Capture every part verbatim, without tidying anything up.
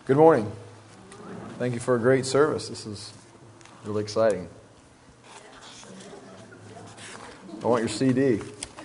Good morning. Thank you for a great service. This is really exciting. I want your C D.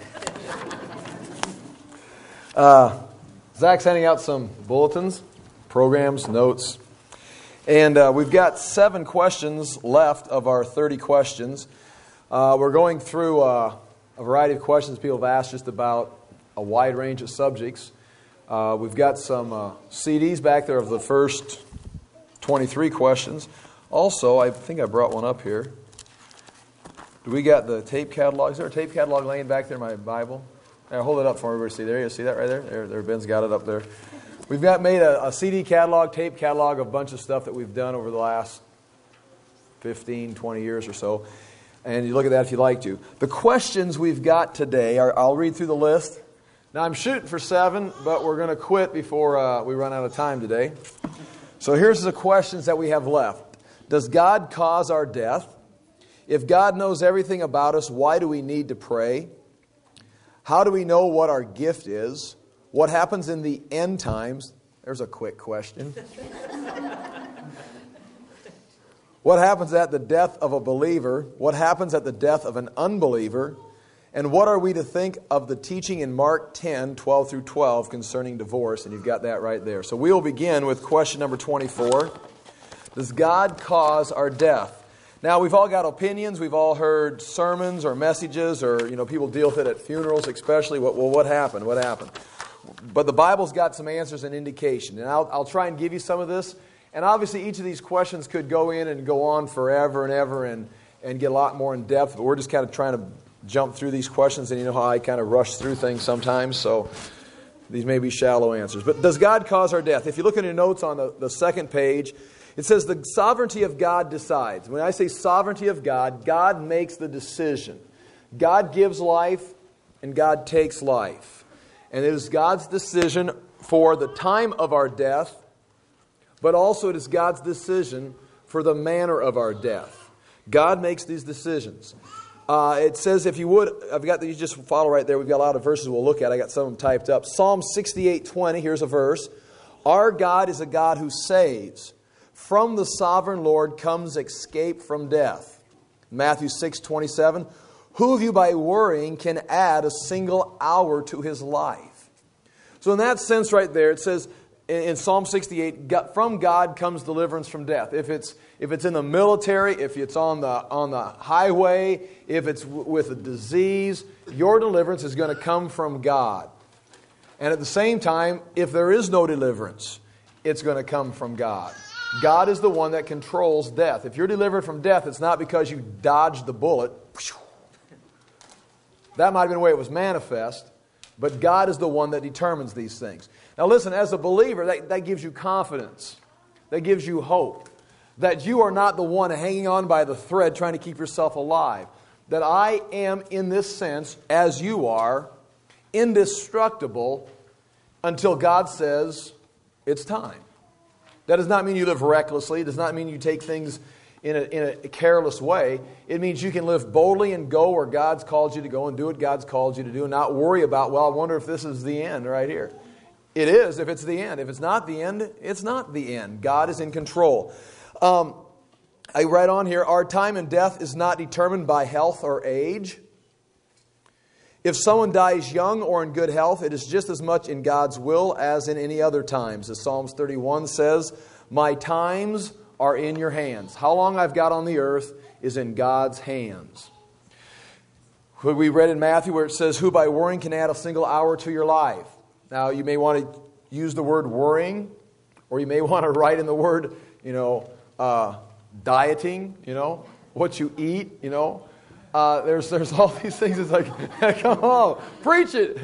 Uh, Zach's handing out some bulletins, programs, notes. And uh, we've got seven questions left of our thirty questions. Uh, we're going through uh, a variety of questions people have asked just about a wide range of subjects. Uh, we've got some uh, C Ds back there of the first twenty-three questions. Also, I think I brought one up here. Do we got the tape catalog? Is there a tape catalog laying back there in my Bible? I'll hold it up for everybody to see. There you see that right there? There, there Ben's got it up there. We've got made a, a C D catalog, tape catalog, a bunch of stuff that we've done over the last fifteen, twenty years or so. And you look at that if you'd like to. The questions we've got today, are, I'll read through the list. Now, I'm shooting for seven, but we're going to quit before uh, we run out of time today. So here's the questions that we have left. Does God cause our death? If God knows everything about us, why do we need to pray? How do we know what our gift is? What happens in the end times? There's a quick question. What happens at the death of a believer? What happens at the death of an unbeliever? And what are we to think of the teaching in Mark ten, twelve through twelve concerning divorce? And you've got that right there. So we will begin with question number twenty-four. Does God cause our death? Now, we've all got opinions. We've all heard sermons or messages, or, you know, people deal with it at funerals especially. What, well, what happened? What happened? But the Bible's got some answers and indication. And I'll, I'll try and give you some of this. And obviously, each of these questions could go in and go on forever and ever and, and get a lot more in depth. But we're just kind of trying to jump through these questions, and you know how I kind of rush through things sometimes, so these may be shallow answers. But does God cause our death? If you look at your notes on the, the second page, it says the sovereignty of God decides. When I say sovereignty of God, God makes the decision. God gives life, and God takes life. And it is God's decision for the time of our death, but also it is God's decision for the manner of our death. God makes these decisions. Uh, it says, if you would, I've got you just follow right there. We've got a lot of verses we'll look at. I got some of them typed up. Psalm sixty-eight twenty, here's a verse. Our God is a God who saves. From the sovereign Lord comes escape from death. Matthew six twenty-seven, who of you by worrying can add a single hour to his life? So in that sense right there, it says in, in Psalm sixty-eight, from God comes deliverance from death. If it's If it's in the military, if it's on the on the highway, if it's w- with a disease, your deliverance is going to come from God. And at the same time, if there is no deliverance, it's going to come from God. God is the one that controls death. If you're delivered from death, it's not because you dodged the bullet. That might have been the way it was manifest, but God is the one that determines these things. Now listen, as a believer, that, that gives you confidence. That gives you hope. That you are not the one hanging on by the thread trying to keep yourself alive. That I am, in this sense, as you are, indestructible until God says it's time. That does not mean you live recklessly. It does not mean you take things in a, in a careless way. It means you can live boldly and go where God's called you to go and do what God's called you to do and not worry about, well, I wonder if this is the end right here. It is if it's the end. If it's not the end, it's not the end. God is in control. Um, I write on here, our time and death is not determined by health or age. If someone dies young or in good health, it is just as much in God's will as in any other times. As Psalms thirty-one says, my times are in your hands. How long I've got on the earth is in God's hands. We read in Matthew where it says, who by worrying can add a single hour to your life. Now, you may want to use the word worrying, or you may want to write in the word, you know, Uh, dieting, you know, what you eat, you know. Uh, there's there's all these things. It's like, come on, preach it.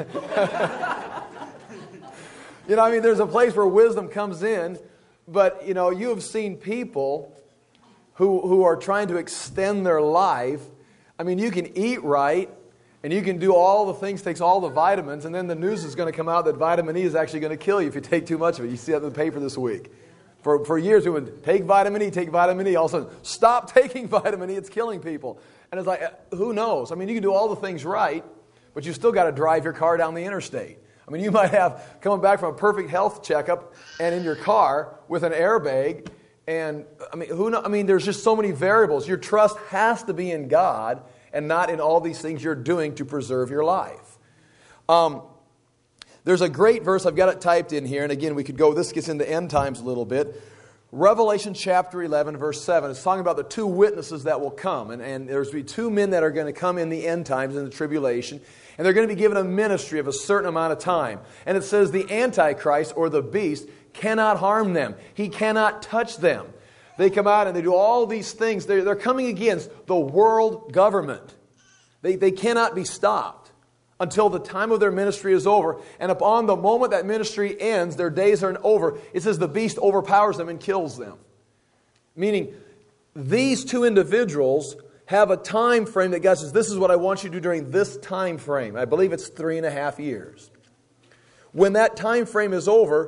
You know, I mean, there's a place where wisdom comes in, but, you know, you have seen people who who are trying to extend their life. I mean, you can eat right, and you can do all the things, takes all the vitamins, and then the news is going to come out that vitamin E is actually going to kill you if you take too much of it. You see that in the paper this week. For for years, we would take vitamin E, take vitamin E. All of a sudden, stop taking vitamin E. It's killing people. And it's like, who knows? I mean, you can do all the things right, but you still got to drive your car down the interstate. I mean, you might have coming back from a perfect health checkup and in your car with an airbag. And I mean, who know? I mean, there's just so many variables. Your trust has to be in God and not in all these things you're doing to preserve your life. Um, there's a great verse. I've got it typed in here. And again, we could go, this gets into end times a little bit. Revelation chapter eleven, verse seven. It's talking about the two witnesses that will come. And, and there's going to be two men that are going to come in the end times, in the tribulation. And they're going to be given a ministry of a certain amount of time. And it says the Antichrist, or the beast, cannot harm them. He cannot touch them. They come out and they do all these things. They're, they're coming against the world government. They, they cannot be stopped until the time of their ministry is over. And upon the moment that ministry ends, their days are over, it says the beast overpowers them and kills them. Meaning, these two individuals have a time frame that God says, this is what I want you to do during this time frame. I believe it's three and a half years. When that time frame is over,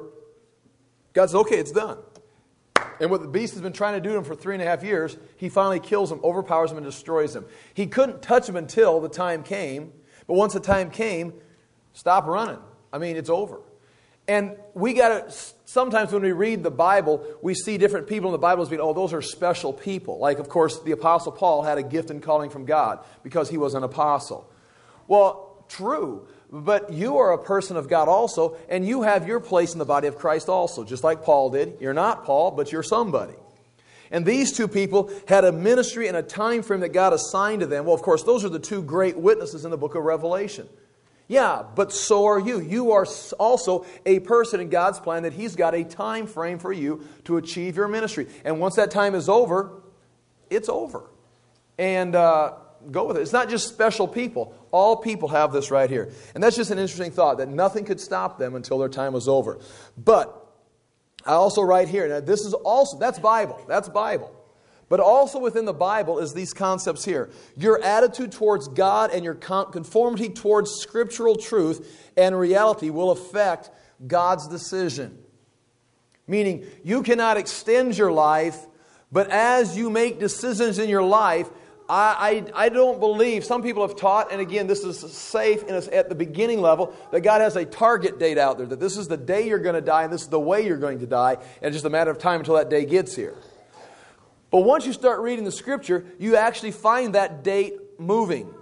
God says, okay, it's done. And what the beast has been trying to do to him for three and a half years, he finally kills him, overpowers him, and destroys him. He couldn't touch him until the time came. But once the time came, stop running. I mean, it's over. And we got to, sometimes when we read the Bible, we see different people in the Bible as being, oh, those are special people. Like, of course, the Apostle Paul had a gift and calling from God because he was an apostle. Well, true. But you are a person of God also, and you have your place in the body of Christ also, just like Paul did. You're not Paul, but you're somebody. And these two people had a ministry and a time frame that God assigned to them. Well, of course, those are the two great witnesses in the book of Revelation. Yeah, but so are you. You are also a person in God's plan that He's got a time frame for you to achieve your ministry. And once that time is over, it's over. And uh, go with it. It's not just special people. All people have this right here. And that's just an interesting thought, that nothing could stop them until their time was over. But I also write here, now this is also, that's Bible, that's Bible. But also within the Bible is these concepts here. Your attitude towards God and your conformity towards scriptural truth and reality will affect God's decision. Meaning, you cannot extend your life, but as you make decisions in your life, I, I, I don't believe, some people have taught, and again, this is safe in a, at the beginning level, that God has a target date out there, that this is the day you're going to die, and this is the way you're going to die, and it's just a matter of time until that day gets here. But once you start reading the Scripture, you actually find that date moving,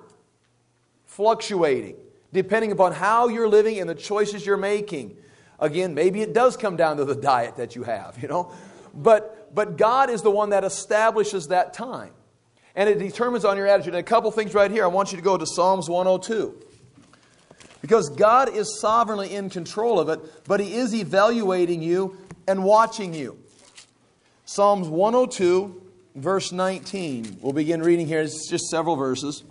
fluctuating, depending upon how you're living and the choices you're making. Again, maybe it does come down to the diet that you have, you know. But, but God is the one that establishes that time. And it determines on your attitude. And a couple things right here. I want you to go to Psalms one oh two. Because God is sovereignly in control of it, but He is evaluating you and watching you. Psalms one oh two, verse nineteen. We'll begin reading here. It's just several verses.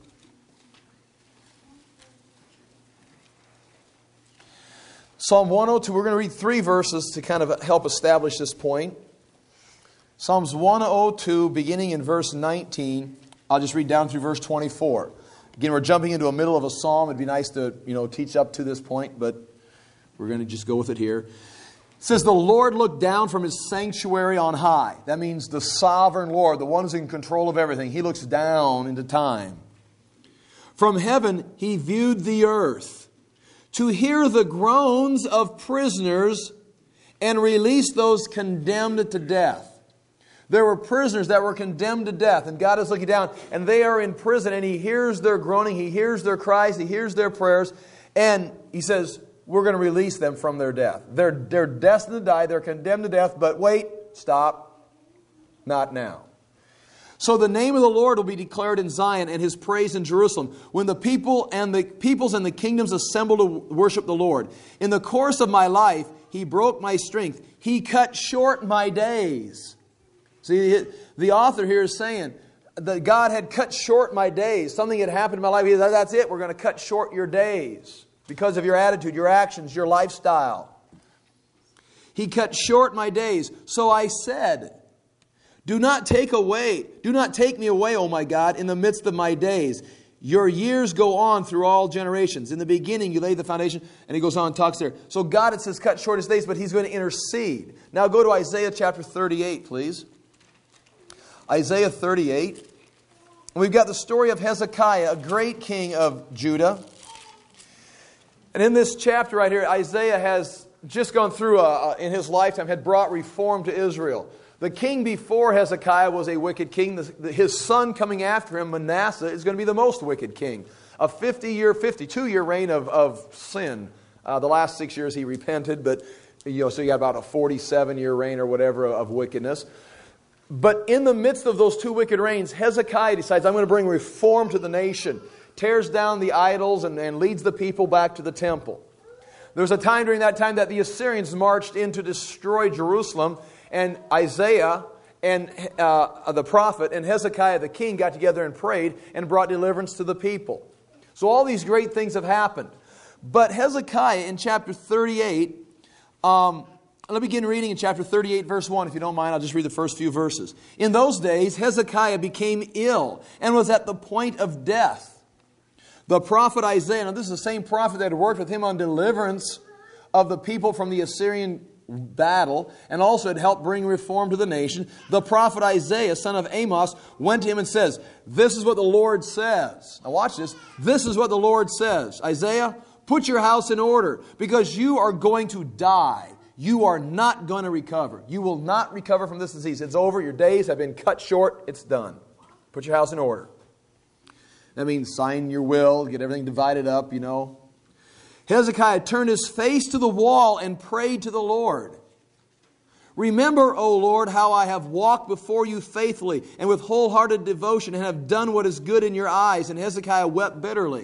Psalm one oh two, we're going to read three verses to kind of help establish this point. Psalms one oh two, beginning in verse nineteen. I'll just read down through verse twenty-four. Again, we're jumping into the middle of a psalm. It'd be nice to, you know, teach up to this point, but we're going to just go with it here. It says, the Lord looked down from His sanctuary on high. That means the sovereign Lord, the one who's in control of everything. He looks down into time. From heaven He viewed the earth to hear the groans of prisoners and release those condemned to death. There were prisoners that were condemned to death, and God is looking down, and they are in prison, and He hears their groaning, He hears their cries, He hears their prayers, and He says, we're going to release them from their death. They're, they're destined to die, they're condemned to death, but wait, stop, not now. So the name of the Lord will be declared in Zion, and His praise in Jerusalem, when the people and the peoples and the kingdoms assemble to worship the Lord. In the course of my life, He broke my strength. He cut short my days. See, the author here is saying that God had cut short my days. Something had happened in my life. He said, that's it. We're going to cut short your days because of your attitude, your actions, your lifestyle. He cut short my days. So I said, do not take away, do not take me away, O my God, in the midst of my days. Your years go on through all generations. In the beginning, you laid the foundation. And he goes on and talks there. So God, it says, cut short His days, but He's going to intercede. Now go to Isaiah chapter thirty-eight, please. Isaiah thirty-eight. We've got the story of Hezekiah, a great king of Judah. And in this chapter right here, Isaiah has just gone through, a, a, in his lifetime, had brought reform to Israel. The king before Hezekiah was a wicked king. The, the, his son coming after him, Manasseh, is going to be the most wicked king. A fifty-year, fifty-two-year reign of, of sin. Uh, the last six years he repented, but you know, so you got about a forty-seven-year reign or whatever of wickedness. But in the midst of those two wicked reigns, Hezekiah decides, I'm going to bring reform to the nation. Tears down the idols and, and leads the people back to the temple. There was a time during that time that the Assyrians marched in to destroy Jerusalem, and Isaiah and uh, the prophet and Hezekiah the king got together and prayed and brought deliverance to the people. So all these great things have happened. But Hezekiah in chapter thirty-eight, um, let me begin reading in chapter thirty-eight, verse one. If you don't mind, I'll just read the first few verses. In those days, Hezekiah became ill and was at the point of death. The prophet Isaiah, now this is the same prophet that had worked with him on deliverance of the people from the Assyrian battle and also had helped bring reform to the nation. The prophet Isaiah, son of Amos, went to him and says, this is what the Lord says. Now watch this. This is what the Lord says. Isaiah, put your house in order because you are going to die. You are not going to recover. You will not recover from this disease. It's over. Your days have been cut short. It's done. Put your house in order. That means sign your will, get everything divided up, you know. Hezekiah turned his face to the wall and prayed to the Lord. Remember, O Lord, how I have walked before you faithfully and with wholehearted devotion and have done what is good in your eyes. And Hezekiah wept bitterly.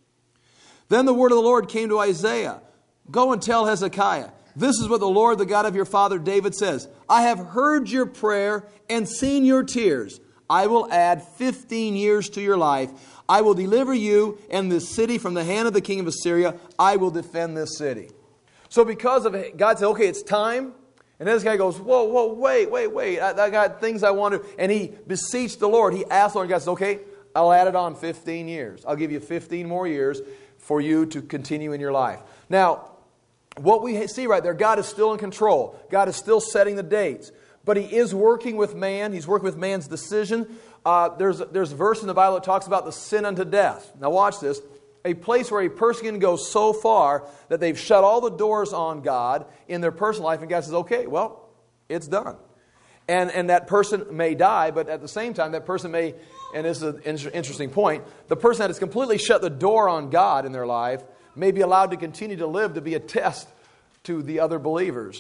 Then the word of the Lord came to Isaiah. Go and tell Hezekiah, this is what the Lord, the God of your father David says. I have heard your prayer and seen your tears. I will add fifteen years to your life. I will deliver you and this city from the hand of the king of Assyria. I will defend this city. So because of it, God said, okay, it's time. And Hezekiah goes, whoa, whoa, wait, wait, wait. I, I got things I want to. And he beseeched the Lord. He asked the Lord, and God said, okay, I'll add it on fifteen years. I'll give you fifteen more years for you to continue in your life. Now, what we see right there, God is still in control. God is still setting the dates. But He is working with man. He's working with man's decision. Uh, there's, there's a verse in the Bible that talks about the sin unto death. Now watch this. A place where a person can go so far that they've shut all the doors on God in their personal life. And God says, okay, well, it's done. And, and that person may die, but at the same time, that person may, and this is an inter- interesting point, the person that has completely shut the door on God in their life may be allowed to continue to live to be a test to the other believers.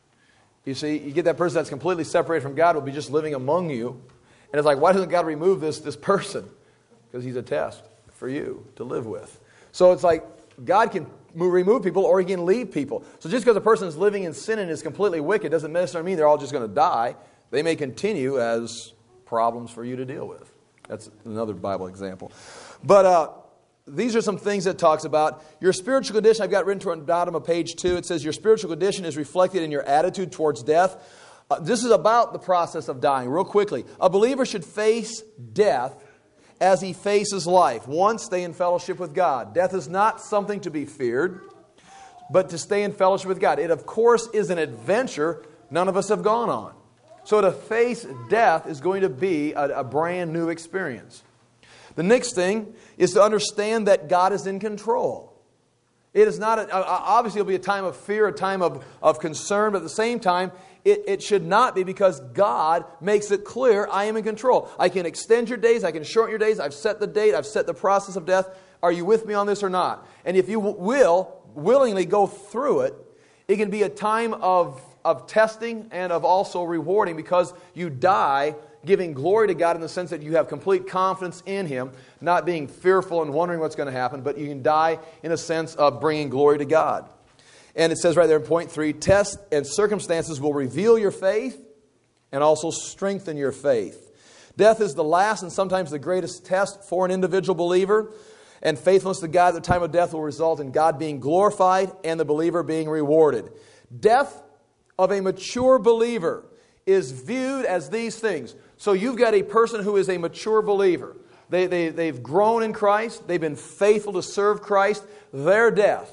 You see, you get that person that's completely separated from God will be just living among you. And it's like, why doesn't God remove this, this person? Because he's a test for you to live with. So it's like God can move, remove people or He can leave people. So just because a person is living in sin and is completely wicked doesn't necessarily mean they're all just going to die. They may continue as problems for you to deal with. That's another Bible example. But uh, these are some things that talks about your spiritual condition. I've got written toward the bottom of page two. It says your spiritual condition is reflected in your attitude towards death. Uh, this is about the process of dying. Real quickly, a believer should face death as he faces life. One, stay in fellowship with God. Death is not something to be feared, but to stay in fellowship with God. It, of course, is an adventure none of us have gone on. So to face death is going to be a, a brand new experience. The next thing is to understand that God is in control. It is not, a, obviously it'll be a time of fear, a time of, of concern, but at the same time, it, it should not be because God makes it clear I am in control. I can extend your days, I can shorten your days, I've set the date, I've set the process of death. Are you with me on this or not? And if you will willingly go through it, it can be a time of, of testing and of also rewarding because you die giving glory to God in the sense that you have complete confidence in Him, not being fearful and wondering what's going to happen, but you can die in a sense of bringing glory to God. And it says right there in point three, tests and circumstances will reveal your faith and also strengthen your faith. Death is the last and sometimes the greatest test for an individual believer, and faithfulness to God at the time of death will result in God being glorified and the believer being rewarded. Death of a mature believer is viewed as these things. So you've got a person who is a mature believer. They, they, they've grown in Christ. They've been faithful to serve Christ. Their death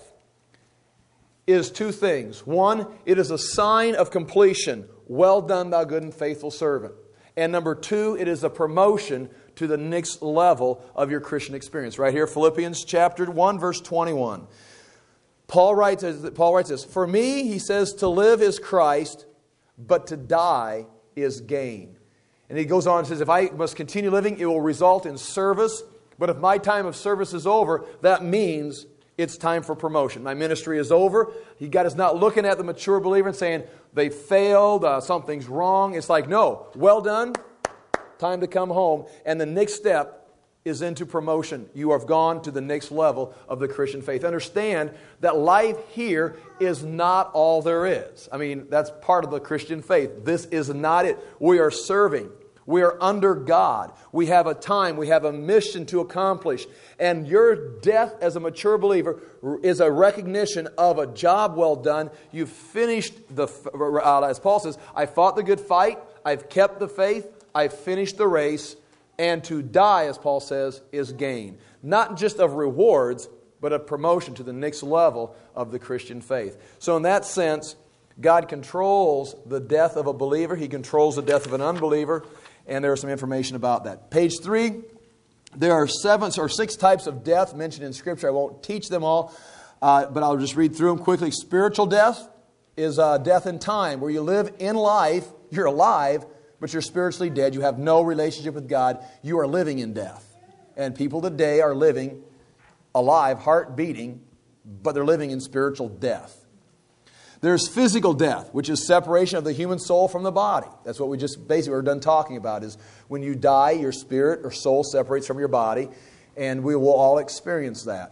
is two things. One, it is a sign of completion. Well done, thou good and faithful servant. And number two, it is a promotion to the next level of your Christian experience. Right here, Philippians chapter one, verse twenty-one. Paul writes, Paul writes this, "For me," he says, "to live is Christ, but to die is gain." And he goes on and says, "If I must continue living, it will result in service. But if my time of service is over, that means it's time for promotion. My ministry is over." He God is not looking at the mature believer and saying, they failed, uh, something's wrong. It's like, no, well done, time to come home. And the next step is into promotion. You have gone to the next level of the Christian faith. Understand that life here is not all there is. I mean, that's part of the Christian faith. This is not it. We are serving. We are under God. We have a time. We have a mission to accomplish. And your death as a mature believer is a recognition of a job well done. You've finished the, uh, as Paul says, "I fought the good fight. I've kept the faith. I've finished the race." And to die, as Paul says, is gain. Not just of rewards, but of promotion to the next level of the Christian faith. So in that sense, God controls the death of a believer. He controls the death of an unbeliever. And there is some information about that. Page three, there are seven or six types of death mentioned in Scripture. I won't teach them all, uh, but I'll just read through them quickly. Spiritual death is uh, death in time, where you live in life, you're alive, but you're spiritually dead. You have no relationship with God. You are living in death. And people today are living alive, heart beating, but they're living in spiritual death. There's physical death, which is separation of the human soul from the body. That's what we just basically were done talking about, is when you die, your spirit or soul separates from your body, and we will all experience that.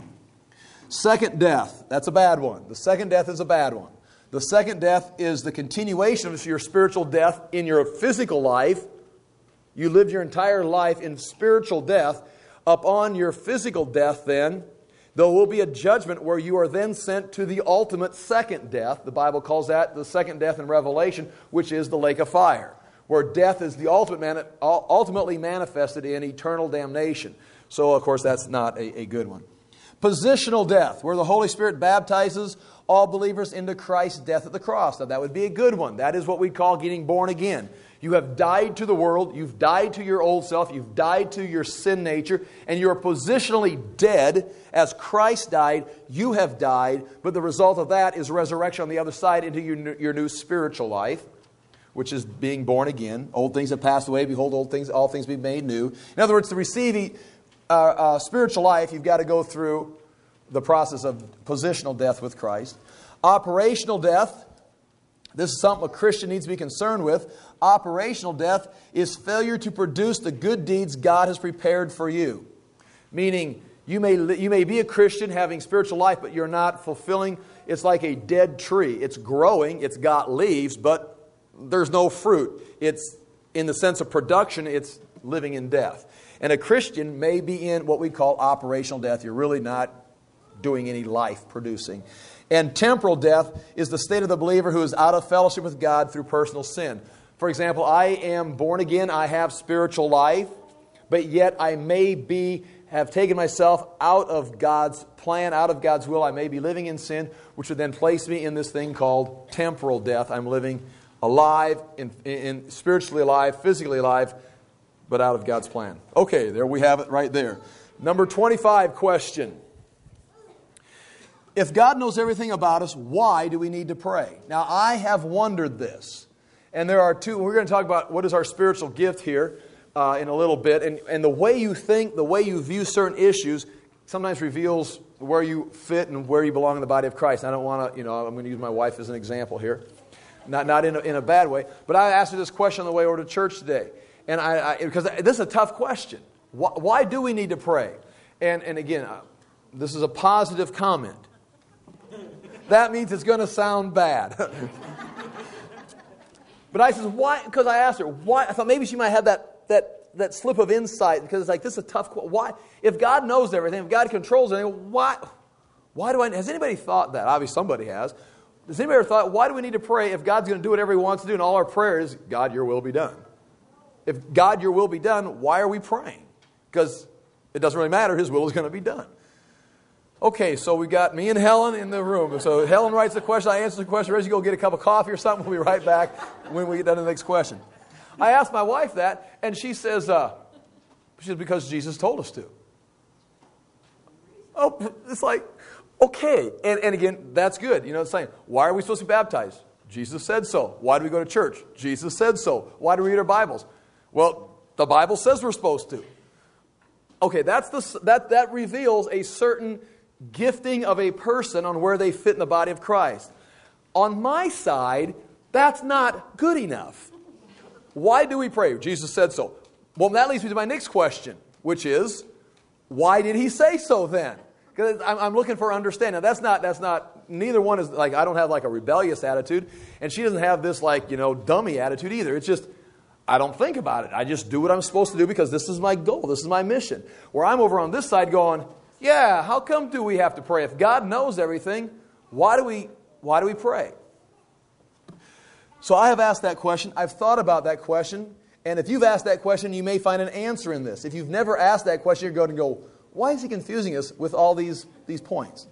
Second death, that's a bad one. The second death is a bad one. The second death is the continuation of your spiritual death in your physical life. You lived your entire life in spiritual death. Upon your physical death, then, there will be a judgment where you are then sent to the ultimate second death. The Bible calls that the second death in Revelation, which is the lake of fire, where death is the ultimate mani- ultimately manifested in eternal damnation. So, of course, that's not a, a good one. Positional death, where the Holy Spirit baptizes all believers into Christ's death at the cross. Now, that would be a good one. That is what we call getting born again. You have died to the world. You've died to your old self. You've died to your sin nature. And you are positionally dead. As Christ died, you have died. But the result of that is resurrection on the other side into your, your new spiritual life, which is being born again. Old things have passed away. Behold, old things, all things be made new. In other words, to receive uh, uh, spiritual life, you've got to go through the process of positional death with Christ. Operational death. This is something a Christian needs to be concerned with. Operational death is failure to produce the good deeds God has prepared for you. Meaning, you may, you may be a Christian having spiritual life, but you're not fulfilling. It's like a dead tree. It's growing, it's got leaves, but there's no fruit. It's, in the sense of production, it's living in death. And a Christian may be in what we call operational death. You're really not doing any life producing. And temporal death is the state of the believer who is out of fellowship with God through personal sin. For example, I am born again, I have spiritual life, but yet I may be, have taken myself out of God's plan, out of God's will. I may be living in sin, which would then place me in this thing called temporal death. I'm living alive, in, in spiritually alive, physically alive, but out of God's plan. Okay, there we have it right there. Number twenty-five question. If God knows everything about us, why do we need to pray? Now, I have wondered this. And there are two. We're going to talk about what is our spiritual gift here uh, in a little bit. And, and the way you think, the way you view certain issues sometimes reveals where you fit and where you belong in the body of Christ. I don't want to, you know, I'm going to use my wife as an example here. Not, not in, a, in a bad way. But I asked her this question on the way over to church today. And I, I because this is a tough question. Why, why do we need to pray? And, and again, uh, this is a positive comment. That means it's going to sound bad. But I said, why? Because I asked her, why? I thought maybe she might have that, that, that slip of insight, because it's like, this is a tough question. Why? If God knows everything, if God controls everything, why, why do I, has anybody thought that? Obviously somebody has. Has anybody ever thought, why do we need to pray if God's going to do whatever He wants to do, and all our prayer is, God, your will be done? If God, your will be done, why are we praying? Because it doesn't really matter, His will is going to be done. Okay, so we got me and Helen in the room. So Helen writes the question, I answer the question. Reggie, go get a cup of coffee or something. We'll be right back when we get done to the next question. I asked my wife that, and she says, uh, she says, because Jesus told us to. Oh, it's like, Okay, and, and again, that's good. You know, it's saying, why are we supposed to be baptized? Jesus said so. Why do we go to church? Jesus said so. Why do we read our Bibles? Well, the Bible says we're supposed to. Okay, that's the, that, that reveals a certain gifting of a person on where they fit in the body of Christ. On my side, that's not good enough. Why do we pray? Jesus said so. Well, that leads me to my next question, which is, why did he say so then? Because I'm, I'm looking for understanding. Now, that's not, that's not, neither one is, like, I don't have like a rebellious attitude, and she doesn't have this like, you know, dummy attitude either. It's just, I don't think about it. I just do what I'm supposed to do because this is my goal. This is my mission. Where I'm over on this side going, yeah, how come do we have to pray? If God knows everything, why do we, why do we pray? So I have asked that question. I've thought about that question. And if you've asked that question, you may find an answer in this. If you've never asked that question, you're going to go, why is he confusing us with all these, these points?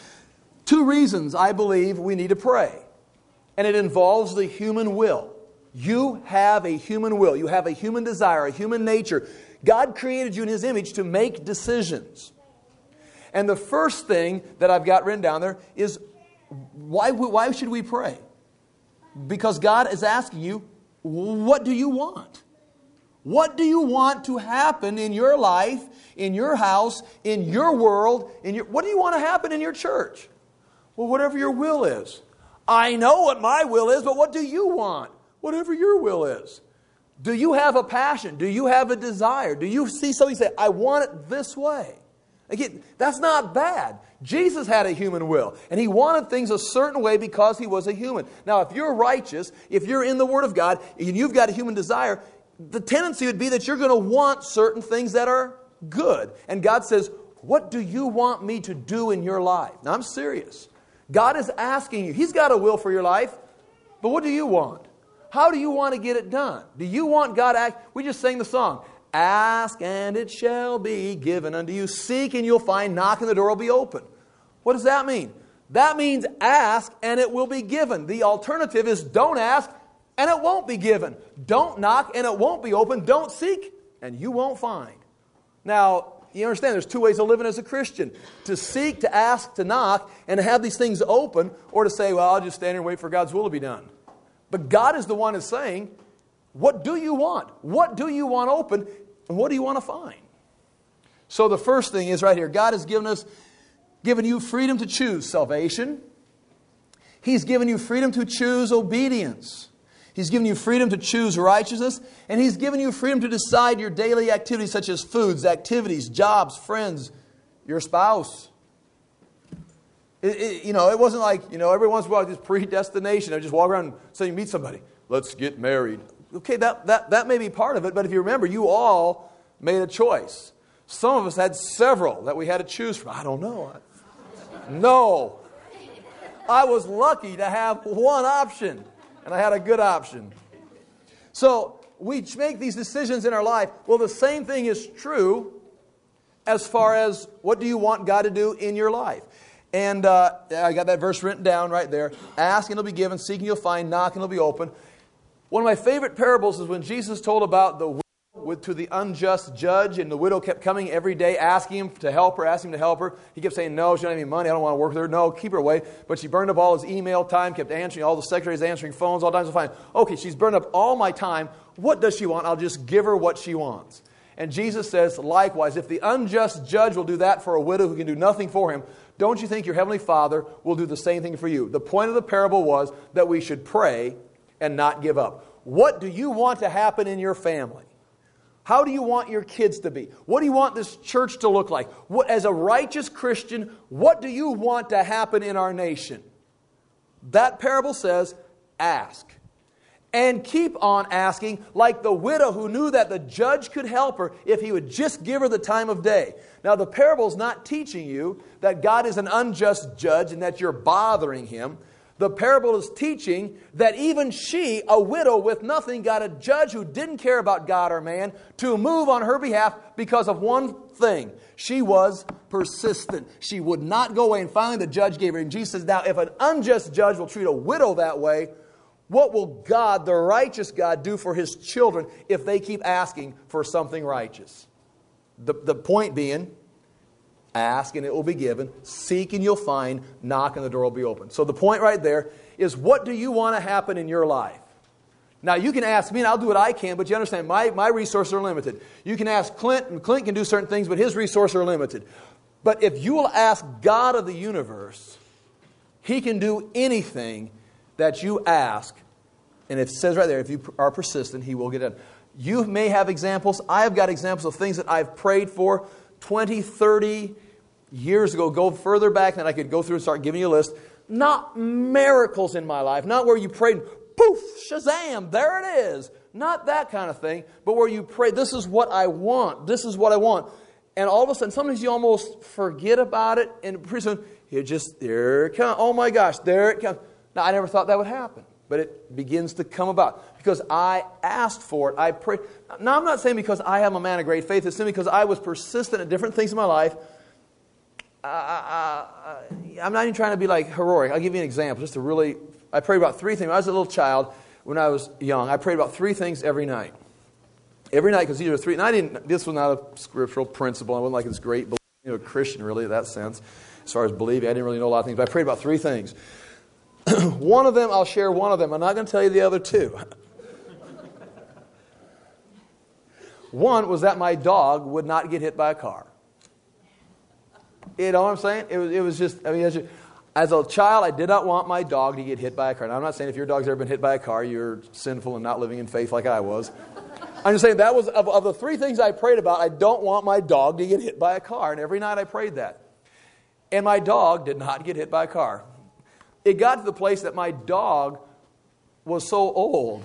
Two reasons I believe we need to pray. And it involves the human will. You have a human will. You have a human desire, a human nature. God created you in His image to make decisions. And the first thing that I've got written down there is, why, why should we pray? Because God is asking you, what do you want? What do you want to happen in your life, in your house, in your world? In your, what do you want to happen in your church? Well, whatever your will is. I know what my will is, but what do you want? Whatever your will is. Do you have a passion? Do you have a desire? Do you see something and say, I want it this way? Again, that's not bad. Jesus had a human will, and He wanted things a certain way because He was a human. Now, if you're righteous, if you're in the Word of God, and you've got a human desire, the tendency would be that you're going to want certain things that are good. And God says, what do you want me to do in your life? Now, I'm serious. God is asking you. He's got a will for your life, but what do you want? How do you want to get it done? Do you want God to act? We just sang the song. Ask and it shall be given unto you. Seek and you'll find. Knock and the door will be open. What does that mean? That means ask and it will be given. The alternative is don't ask and it won't be given. Don't knock and it won't be open. Don't seek and you won't find. Now, you understand there's two ways of living as a Christian. To seek, to ask, to knock, and to have these things open, or to say, well, I'll just stand here and wait for God's will to be done. But God is the one who's saying, what do you want? What do you want open? And what do you want to find? So the first thing is right here. God has given us, given you freedom to choose salvation. He's given you freedom to choose obedience. He's given you freedom to choose righteousness. And He's given you freedom to decide your daily activities such as foods, activities, jobs, friends, your spouse. It, it, you know, it wasn't like, you know, every once in a while, this predestination. I just walk around and say you meet somebody. Let's get married. Okay, that, that, that may be part of it, but if you remember, you all made a choice. Some of us had several that we had to choose from. I don't know. No. I was lucky to have one option, and I had a good option. So, we make these decisions in our life. Well, the same thing is true as far as what do you want God to do in your life. And uh, I got that verse written down right there. Ask and it'll be given, seek and you'll find, knock and it'll be open. One of my favorite parables is when Jesus told about the widow with, to the unjust judge, and the widow kept coming every day asking him to help her, asking him to help her. He kept saying, no, she doesn't have any money, I don't want to work with her. No, keep her away. But she burned up all his email time, kept answering, all the secretaries answering phones all the time. So fine. Okay, she's burned up all my time. What does she want? I'll just give her what she wants. And Jesus says, likewise, if the unjust judge will do that for a widow who can do nothing for him, don't you think your Heavenly Father will do the same thing for you? The point of the parable was that we should pray and not give up. What do you want to happen in your family? How do you want your kids to be? What do you want this church to look like? What, as a righteous Christian, what do you want to happen in our nation? That parable says, ask. And keep on asking, like the widow who knew that the judge could help her if he would just give her the time of day. Now, the parable is not teaching you that God is an unjust judge and that you're bothering Him. The parable is teaching that even she, a widow with nothing, got a judge who didn't care about God or man to move on her behalf because of one thing. She was persistent. She would not go away, and finally the judge gave her. And Jesus says, now, if an unjust judge will treat a widow that way, what will God, the righteous God, do for His children if they keep asking for something righteous? The, the point being, Ask and it will be given. Seek and you'll find. Knock and the door will be open. So the point right there is, what do you want to happen in your life? Now, you can ask me, and I'll do what I can, but you understand, my, my resources are limited. You can ask Clint, and Clint can do certain things, but his resources are limited. But if you will ask God of the universe, He can do anything that you ask. And it says right there, if you are persistent, He will get it done. You may have examples. I have got examples of things that I've prayed for twenty, thirty years ago. Go further back than I could go through and start giving you a list. Not miracles in my life. Not where you prayed, poof, shazam, there it is. Not that kind of thing. But where you pray, this is what I want. This is what I want. And all of a sudden, sometimes you almost forget about it. And pretty soon, it just, there it comes. Oh my gosh, there it comes. Now, I never thought that would happen. But it begins to come about. Because I asked for it. I prayed. Now, I'm not saying because I am a man of great faith. It's simply because I was persistent at different things in my life. Uh, uh, uh, I'm not even trying to be like heroic. I'll give you an example. Just to really, I prayed about three things. When I was a little child, when I was young, I prayed about three things every night. Every night, because these are three. And I didn't. This was not a scriptural principle. I wasn't like this great, you know, Christian really in that sense. As far as believing, I didn't really know a lot of things. But I prayed about three things. One of them, I'll share one of them. I'm not going to tell you the other two. One was that my dog would not get hit by a car. You know what I'm saying? It was, it was just, I mean, as, you, as a child, I did not want my dog to get hit by a car. Now, I'm not saying if your dog's ever been hit by a car, you're sinful and not living in faith like I was. I'm just saying that was, of, of the three things I prayed about, I don't want my dog to get hit by a car. And every night I prayed that. And my dog did not get hit by a car. It got to the place that my dog was so old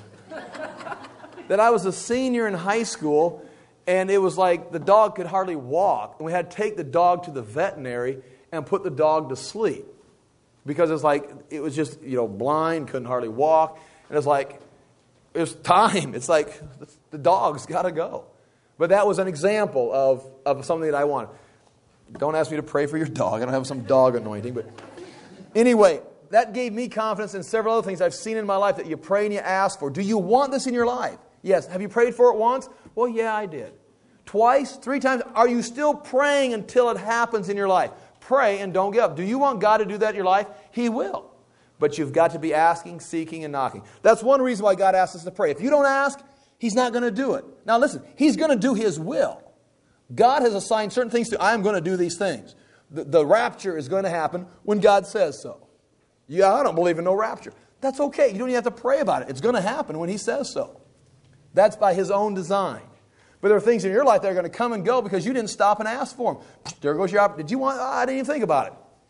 that I was a senior in high school, and it was like the dog could hardly walk. And we had to take the dog to the veterinary and put the dog to sleep. Because it was like, it was just, you know, blind, couldn't hardly walk. And it was like, it was time. It's like, the dog's got to go. But that was an example of, of something that I wanted. Don't ask me to pray for your dog. I don't have some dog anointing. But anyway, that gave me confidence in several other things I've seen in my life that you pray and you ask for. Do you want this in your life? Yes. Have you prayed for it once? Well, yeah, I did. Twice? Three times? Are you still praying until it happens in your life? Pray and don't give up. Do you want God to do that in your life? He will. But you've got to be asking, seeking, and knocking. That's one reason why God asks us to pray. If you don't ask, He's not going to do it. Now listen, He's going to do His will. God has assigned certain things to, I'm going to do these things. The, the rapture is going to happen when God says so. Yeah, I don't believe in no rapture. That's okay. You don't even have to pray about it. It's going to happen when He says so. That's by His own design. But there are things in your life that are going to come and go because you didn't stop and ask for them. There goes your opportunity. Did you want? Oh, I didn't even think about it.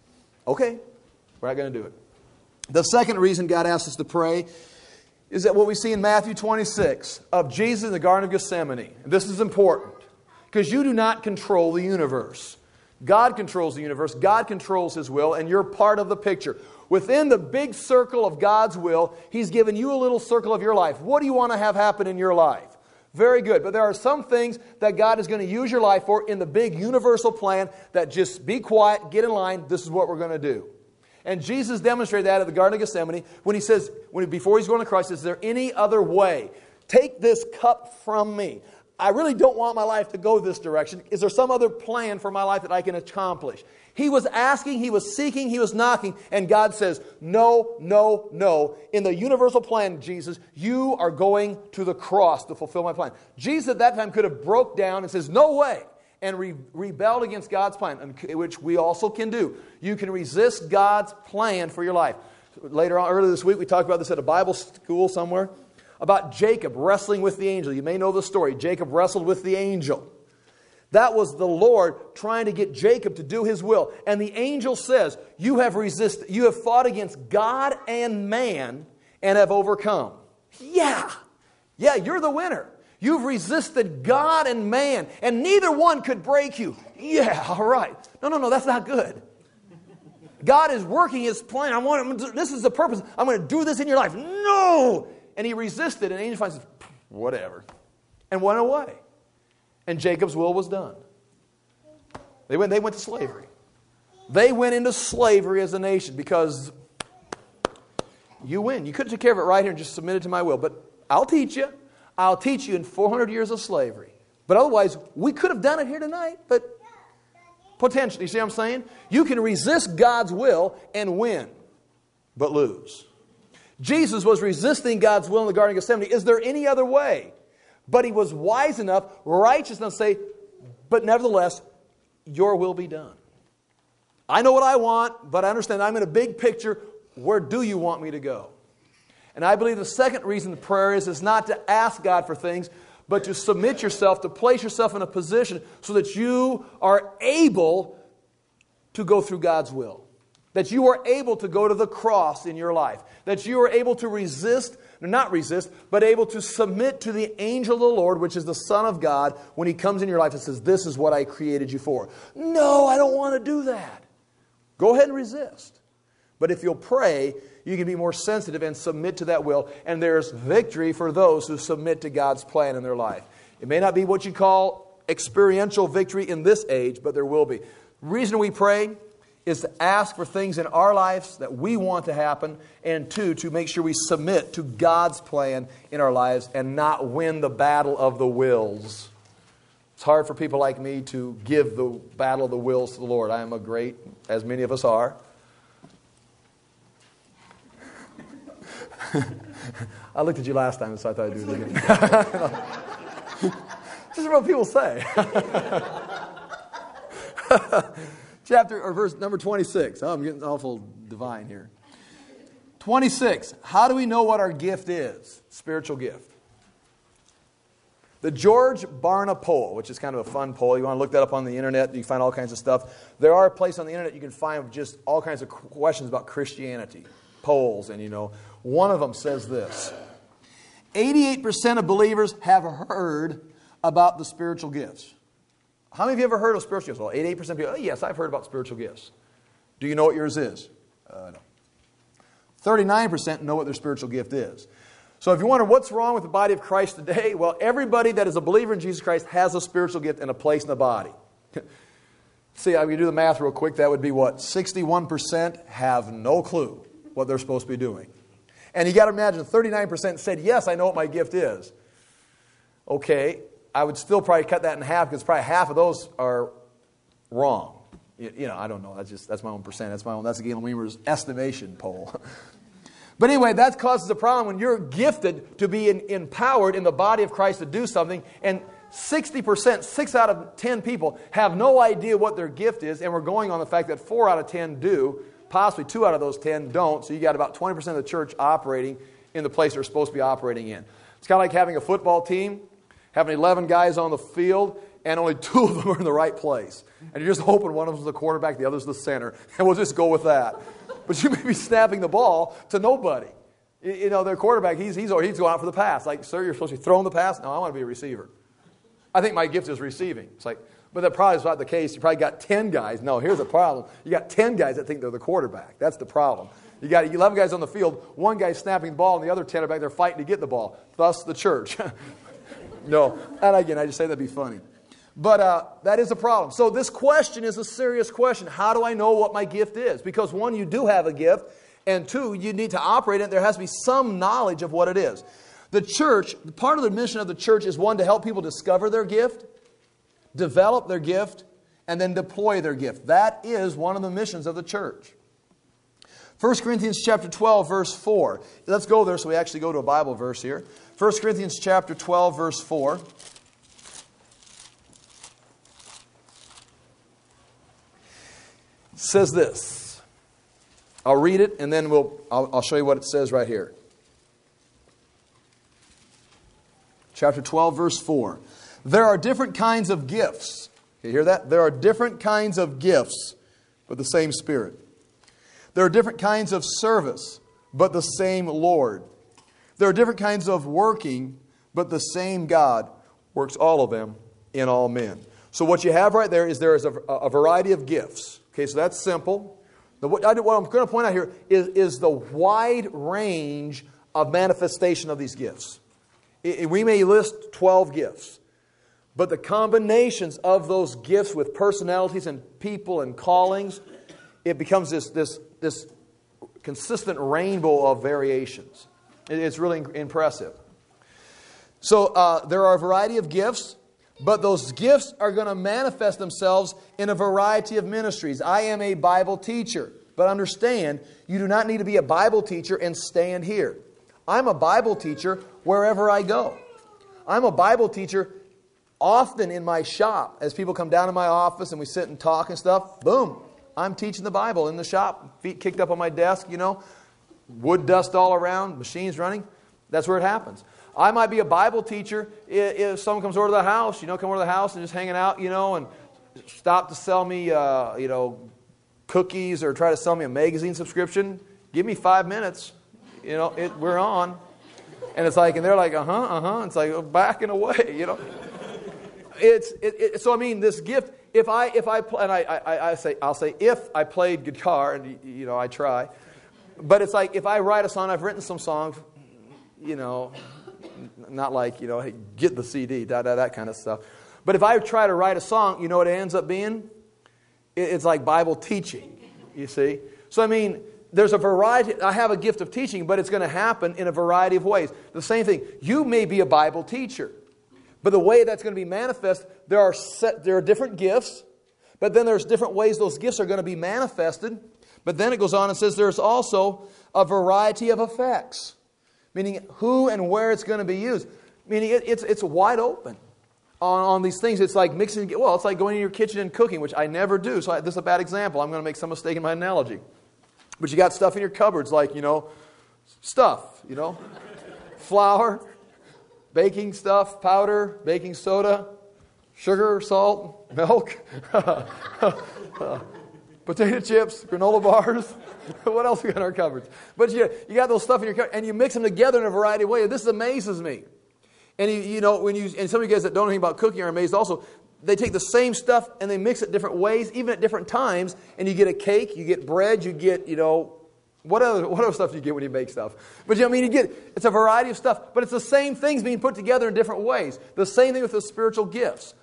Okay, we're not going to do it. The second reason God asks us to pray is that what we see in Matthew twenty-six of Jesus in the Garden of Gethsemane. This is important because you do not control the universe. God controls the universe. God controls His will, and you're part of the picture. Within the big circle of God's will, He's given you a little circle of your life. What do you want to have happen in your life? Very good. But there are some things that God is going to use your life for in the big universal plan that just be quiet, get in line, this is what we're going to do. And Jesus demonstrated that at the Garden of Gethsemane when He says, when before He's going to the cross, is there any other way? Take this cup from me. I really don't want my life to go this direction. Is there some other plan for my life that I can accomplish? He was asking, He was seeking, He was knocking, and God says, no, no, no. In the universal plan, Jesus, you are going to the cross to fulfill my plan. Jesus at that time could have broke down and says, no way, and re- rebelled against God's plan, which we also can do. You can resist God's plan for your life. Later on, earlier this week, we talked about this at a Bible school somewhere, about Jacob wrestling with the angel. You may know the story. Jacob wrestled with the angel. That was the Lord trying to get Jacob to do His will. And the angel says, you have resisted, you have fought against God and man and have overcome. Yeah. Yeah, you're the winner. You've resisted God and man, and neither one could break you. Yeah, all right. No, no, no, that's not good. God is working His plan. I want him to, this is the purpose. I'm going to do this in your life. No! And he resisted, and the angel finds, whatever, and went away. And Jacob's will was done. They went, they went to slavery. They went into slavery as a nation because you win. You couldn't take care of it right here and just submit it to my will. But I'll teach you. I'll teach you in four hundred years of slavery. But otherwise, we could have done it here tonight, but Potentially. You see what I'm saying? You can resist God's will and win, but lose. Jesus was resisting God's will in the Garden of Gethsemane. Is there any other way? But he was wise enough, righteous enough to say, but nevertheless, your will be done. I know what I want, but I understand I'm in a big picture. Where do you want me to go? And I believe the second reason the prayer is, is not to ask God for things, but to submit yourself, to place yourself in a position so that you are able to go through God's will. That you are able to go to the cross in your life. That you are able to resist, not resist, but able to submit to the angel of the Lord, which is the Son of God, when He comes in your life and says, this is what I created you for. No, I don't want to do that. Go ahead and resist. But if you'll pray, you can be more sensitive and submit to that will. And there's victory for those who submit to God's plan in their life. It may not be what you call experiential victory in this age, but there will be. The reason we pray is to ask for things in our lives that we want to happen, and two, to make sure we submit to God's plan in our lives and not win the battle of the wills. It's hard for people like me to give the battle of the wills to the Lord. I am a great, as many of us are. I looked at you last time, so I thought I'd do it again. This is what people say. Chapter or verse number twenty-six. Oh, I'm getting awful divine here. twenty-six. How do we know what our gift is? Spiritual gift. The George Barna poll, which is kind of a fun poll. You want to look that up on the internet. You can find all kinds of stuff. There are places on the internet you can find just all kinds of questions about Christianity. Polls, and you know, one of them says this. eighty-eight percent of believers have heard about the spiritual gifts. How many of you ever heard of spiritual gifts? Well, eighty-eight percent of people, oh, yes, I've heard about spiritual gifts. Do you know what yours is? Uh, no. thirty-nine percent know what their spiritual gift is. So if you wonder what's wrong with the body of Christ today, well, everybody that is a believer in Jesus Christ has a spiritual gift and a place in the body. See, I'm going to do the math real quick. That would be what? sixty-one percent have no clue what they're supposed to be doing. And you got to imagine thirty-nine percent said, yes, I know what my gift is. Okay, I would still probably cut that in half because probably half of those are wrong. You, you know, I don't know. That's just that's my own percent. That's my own. That's Galen Weimer's estimation poll. But anyway, that causes a problem when you're gifted to be in, empowered in the body of Christ to do something, and sixty percent, six out of ten people have no idea what their gift is, and we're going on the fact that four out of ten do, possibly two out of those ten don't, so you got about twenty percent of the church operating in the place they're supposed to be operating in. It's kind of like having a football team, having eleven guys on the field, and only two of them are in the right place. And you're just hoping one of them's the quarterback, the other's the center, and we'll just go with that. But you may be snapping the ball to nobody. You know, their quarterback, he's, he's, he's going out for the pass. Like, sir, you're supposed to be throwing the pass? No, I want to be a receiver. I think my gift is receiving. It's like, but that probably is not the case. You probably got ten guys. No, here's the problem. You got ten guys that think they're the quarterback. That's the problem. You got eleven guys on the field. One guy's snapping the ball, and the other ten are back there fighting to get the ball. Thus, the church. No. And again, I just say that'd be funny. But uh, that is a problem. So this question is a serious question. How do I know what my gift is? Because one, you do have a gift. And two, you need to operate it. There has to be some knowledge of what it is. The church, part of the mission of the church is one, to help people discover their gift, develop their gift, and then deploy their gift. That is one of the missions of the church. First Corinthians chapter twelve, verse four. Let's go there so we actually go to a Bible verse here. First Corinthians chapter twelve, verse four. It says this. I'll read it and then we'll I'll, I'll show you what it says right here. Chapter twelve, verse four. There are different kinds of gifts. You hear that? There are different kinds of gifts, but the same Spirit. There are different kinds of service, but the same Lord. There are different kinds of working, but the same God works all of them in all men. So what you have right there is there is a, a variety of gifts. Okay, so that's simple. The, what, I, what I'm going to point out here is, is the wide range of manifestation of these gifts. It, we may list twelve gifts, but the combinations of those gifts with personalities and people and callings, it becomes this, this, this consistent rainbow of variations. It, it's really impressive. So uh, there are a variety of gifts, But those gifts are going to manifest themselves in a variety of ministries. I am a Bible teacher. But understand, you do not need to be a Bible teacher and stand here. I'm a Bible teacher wherever I go. I'm a Bible teacher often in my shop. As people come down to my office and we sit and talk and stuff, boom, I'm teaching the Bible in the shop. Feet kicked up on my desk, you know, wood dust all around, machines running. That's where it happens. I might be a Bible teacher if someone comes over to the house, you know, come over to the house and just hanging out, you know, and stop to sell me, uh, you know, cookies or try to sell me a magazine subscription. Give me five minutes, you know, it, we're on. And it's like, and they're like, uh-huh, uh-huh. It's like, oh, backing away, you know. It's it, it, so I mean, this gift. If I if I and I, I I say I'll say if I played guitar, and you know I try, but it's like if I write a song, I've written some songs, you know, not like you know, hey, get the C D, da da that kind of stuff. But if I try to write a song, you know what it ends up being? It, it's like Bible teaching. You see. So I mean, there's a variety. I have a gift of teaching, but it's going to happen in a variety of ways. The same thing. You may be a Bible teacher. But the way that's going to be manifest, there are set, there are different gifts, but then there's different ways those gifts are going to be manifested. But then it goes on and says there's also a variety of effects, meaning who and where it's going to be used. Meaning it, it's it's wide open on, on these things. It's like mixing, well, it's like going in your kitchen and cooking, which I never do. So I, this is a bad example. I'm going to make some mistake in my analogy. But you got stuff in your cupboards like, you know, stuff, you know, flour, baking stuff, powder, baking soda, sugar, salt, milk, potato chips, granola bars. What else we got in our cupboards? But you, you got those stuff in your cupboard, and you mix them together in a variety of ways. This amazes me. And you, you know, when you and some of you guys that don't know anything about cooking are amazed also. They take the same stuff and they mix it different ways, even at different times, and you get a cake, you get bread, you get, you know, What other, what other stuff do you get when you make stuff? But you know, I mean, you get, it's a variety of stuff, but it's the same things being put together in different ways. The same thing with the spiritual gifts.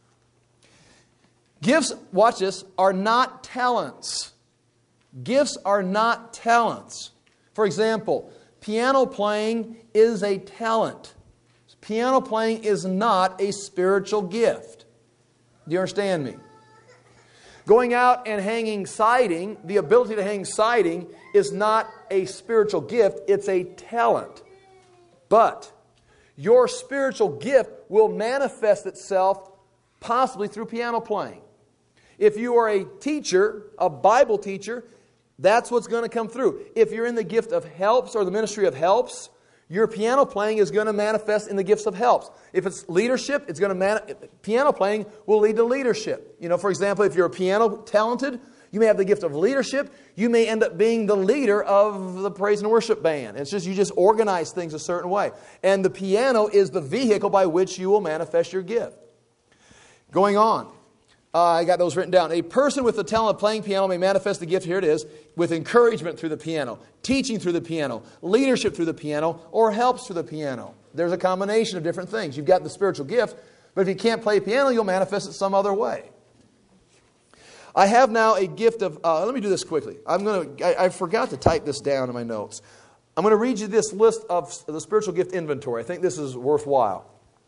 Gifts, watch this, are not talents. Gifts are not talents. For example, piano playing is a talent. Piano playing is not a spiritual gift. Do you understand me? Going out and hanging siding, the ability to hang siding is not a spiritual gift, it's a talent. But your spiritual gift will manifest itself possibly through piano playing. If you are a teacher, a Bible teacher, that's what's going to come through. If you're in the gift of helps or the ministry of helps, your piano playing is going to manifest in the gifts of helps. If it's leadership, it's going to man- piano playing will lead to leadership. You know, for example, if you're a piano talented, you may have the gift of leadership. You may end up being the leader of the praise and worship band. It's just you just organize things a certain way. And the piano is the vehicle by which you will manifest your gift. Going on. Uh, I got those written down. A person with the talent of playing piano may manifest the gift, here it is, with encouragement through the piano, teaching through the piano, leadership through the piano, or helps through the piano. There's a combination of different things. You've got the spiritual gift, but if you can't play piano, you'll manifest it some other way. I have now a gift of, uh, let me do this quickly. I'm going to, I, I forgot to type this down in my notes. I'm going to read you this list of the spiritual gift inventory. I think this is worthwhile.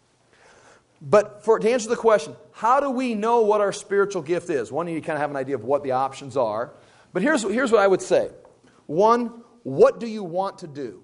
But for to answer the question, how do we know what our spiritual gift is? One, you kind of have an idea of what the options are. But here's, here's what I would say. One, what do you want to do?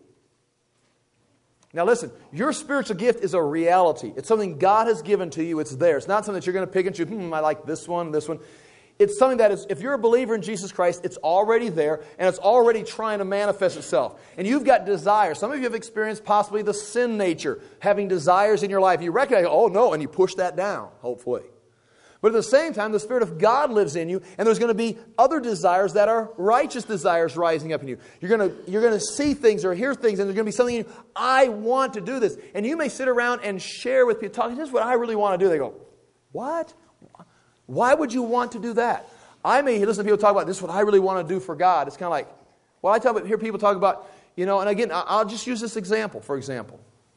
Now listen, your spiritual gift is a reality. It's something God has given to you. It's there. It's not something that you're going to pick and choose. Hmm, I like this one, this one. It's something that is, if you're a believer in Jesus Christ, it's already there, and it's already trying to manifest itself. And you've got desires. Some of you have experienced possibly the sin nature, having desires in your life. You recognize, oh no, and you push that down, hopefully. But at the same time, the Spirit of God lives in you, and there's going to be other desires that are righteous desires rising up in you. You're going to, you're going to see things or hear things, and there's going to be something in you, I want to do this. And you may sit around and share with people, talking, this is what I really want to do. They go, what? Why would you want to do that? I may listen to people talk about, this is what I really want to do for God. It's kind of like, well, I tell, hear people talk about, you know, and again, I'll just use this example, for example.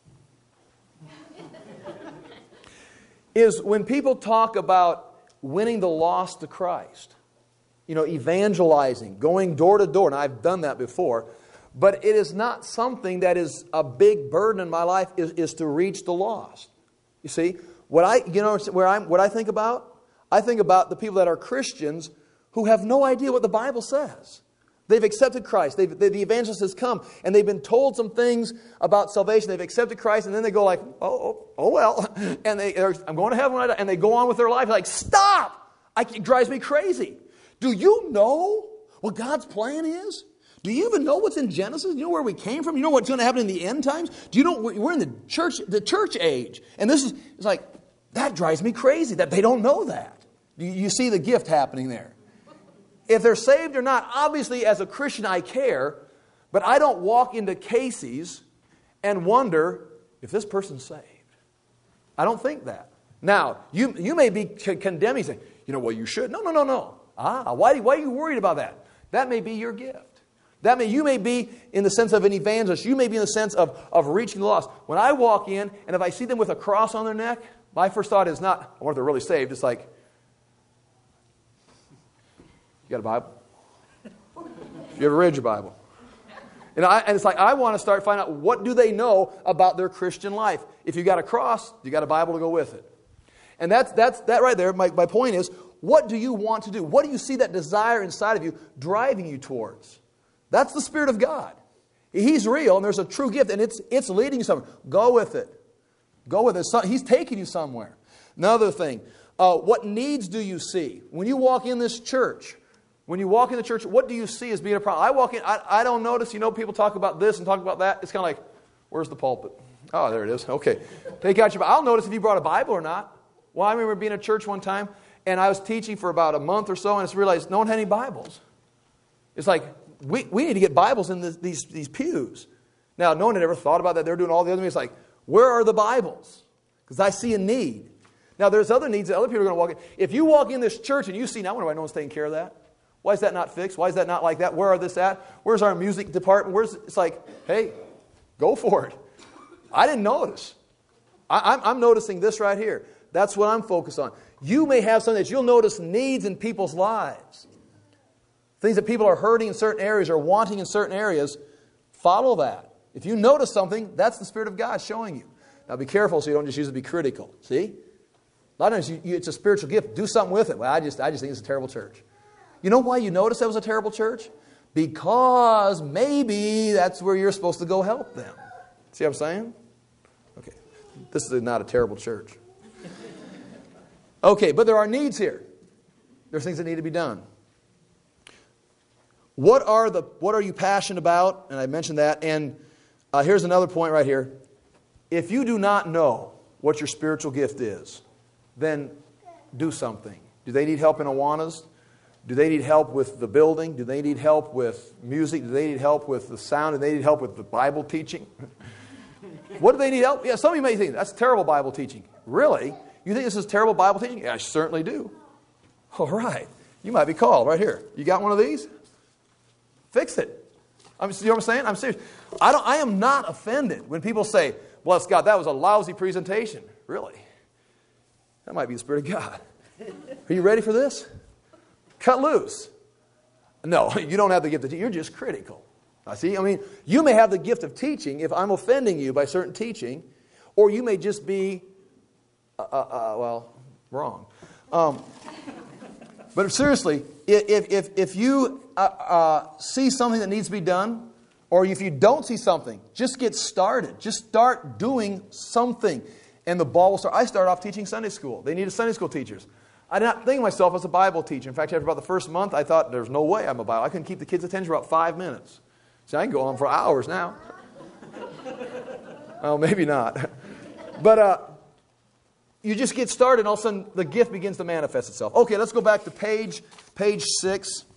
Is when people talk about winning the lost to Christ, you know, evangelizing, going door to door, and I've done that before, but it is not something that is a big burden in my life, is, is to reach the lost. You see, What I, you know, where I'm, what I think about? I think about the people that are Christians who have no idea what the Bible says. They've accepted Christ. They've, they, the evangelist has come, and they've been told some things about salvation. They've accepted Christ, and then they go like, oh, oh, oh well, and they, I'm going to heaven when I die, and they go on with their life like, stop! I, it drives me crazy. Do you know what God's plan is? Do you even know what's in Genesis? Do you know where we came from? You know what's going to happen in the end times? Do you know we're in the church, the church age, and this is it's like that drives me crazy that they don't know that. You, you see the gift happening there. If they're saved or not, obviously as a Christian I care, but I don't walk into Casey's and wonder if this person's saved. I don't think that. Now, you you may be c- condemning, saying, you know, well, you should. No, no, no, no. Ah, why, why are you worried about that? That may be your gift. That may you may be in the sense of an evangelist. You may be in the sense of, of reaching the lost. When I walk in, and if I see them with a cross on their neck, my first thought is not, I wonder if they're really saved. It's like, you got a Bible? You ever read your Bible? And, I, and it's like, I want to start finding out what do they know about their Christian life. If you got a cross, you got a Bible to go with it. And that's, that's that right there. My, my point is, what do you want to do? What do you see that desire inside of you driving you towards? That's the Spirit of God. He's real, and there's a true gift, and it's, it's leading you somewhere. Go with it. Go with it. He's taking you somewhere. Another thing, uh, what needs do you see? When you walk in this church, When you walk in the church, what do you see as being a problem? I walk in, I, I don't notice, you know, people talk about this and talk about that. It's kind of like, where's the pulpit? Oh, there it is. Okay. Take out your Bible. I'll notice if you brought a Bible or not. Well, I remember being at church one time, and I was teaching for about a month or so, and I just realized no one had any Bibles. It's like, we, we need to get Bibles in this, these, these pews. Now, no one had ever thought about that. They're doing all the other things. It's like, where are the Bibles? Because I see a need. Now, there's other needs that other people are going to walk in. If you walk in this church and you see, now I wonder why no one's taking care of that. Why is that not fixed? Why is that not like that? Where are this at? Where's our music department? Where's it's like, hey, go for it. I didn't notice. I, I'm, I'm noticing this right here. That's what I'm focused on. You may have something that you'll notice needs in people's lives. Things that people are hurting in certain areas or wanting in certain areas. Follow that. If you notice something, that's the Spirit of God showing you. Now be careful so you don't just use it to be critical. See? A lot of times you, you, it's a spiritual gift. Do something with it. Well, I just, I just think it's a terrible church. You know why you noticed that was a terrible church? Because maybe that's where you're supposed to go help them. See what I'm saying? Okay. This is not a terrible church. Okay, but there are needs here. There's things that need to be done. What are the what are you passionate about? And I mentioned that. And uh, here's another point right here. If you do not know what your spiritual gift is, then do something. Do they need help in Awanas? Do they need help with the building? Do they need help with music? Do they need help with the sound? Do they need help with the Bible teaching? What do they need help? Yeah, some of you may think, that's terrible Bible teaching. Really? You think this is terrible Bible teaching? Yeah, I certainly do. All right. You might be called right here. You got one of these? Fix it. I'm, you know what I'm saying? I'm serious. I, don't, I am not offended when people say, bless God, that was a lousy presentation. Really? That might be the Spirit of God. Are you ready for this? Cut loose. No, you don't have the gift of teaching. You're just critical. I see. I mean, you may have the gift of teaching if I'm offending you by certain teaching, or you may just be, uh, uh, well, wrong. Um, but seriously, if if if you uh, uh, see something that needs to be done, or if you don't see something, just get started. Just start doing something, and the ball will start. I started off teaching Sunday school. They needed Sunday school teachers. I did not think of myself as a Bible teacher. In fact, after about the first month, I thought, there's no way I'm a Bible. I couldn't keep the kids' attention for about five minutes. See, I can go on for hours now. Well, maybe not. But uh, you just get started, and all of a sudden, the gift begins to manifest itself. Okay, let's go back to page, page six.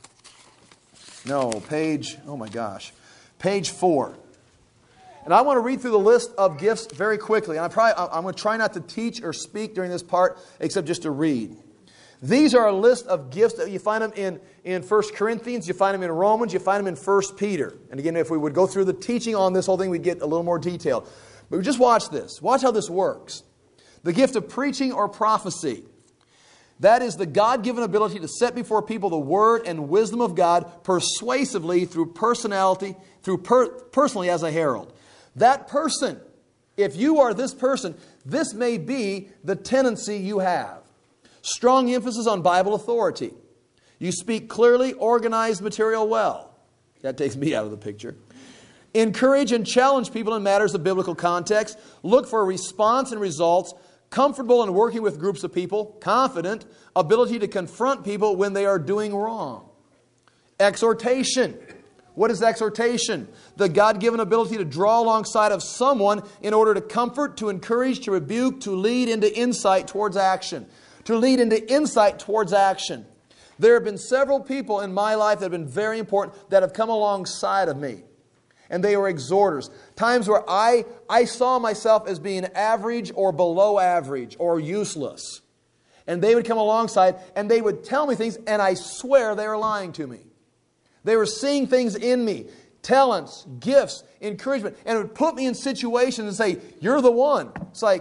No, page, oh my gosh. Page four. And I want to read through the list of gifts very quickly. And I probably, I'm going to try not to teach or speak during this part, except just to read. These are a list of gifts that you find them in, in First Corinthians, you find them in Romans, you find them in First Peter. And again, if we would go through the teaching on this whole thing, we'd get a little more detail. But just watch this. Watch how this works. The gift of preaching or prophecy. That is the God-given ability to set before people the word and wisdom of God persuasively through personality, through per- personally as a herald. That person If you are this person, this may be the tendency you have. Strong emphasis on Bible authority. You speak clearly, organize material well. That takes me out of the picture. Encourage and challenge people in matters of biblical context. Look for response and results. Comfortable in working with groups of people. Confident. Ability to confront people when they are doing wrong. Exhortation. What is exhortation? The God-given ability to draw alongside of someone in order to comfort, to encourage, to rebuke, to lead into insight towards action. To lead into insight towards action. There have been several people in my life that have been very important that have come alongside of me. And they were exhorters. Times where I, I saw myself as being average or below average or useless. And they would come alongside and they would tell me things, and I swear they were lying to me. They were seeing things in me, talents, gifts, encouragement, and it would put me in situations and say, you're the one. It's like,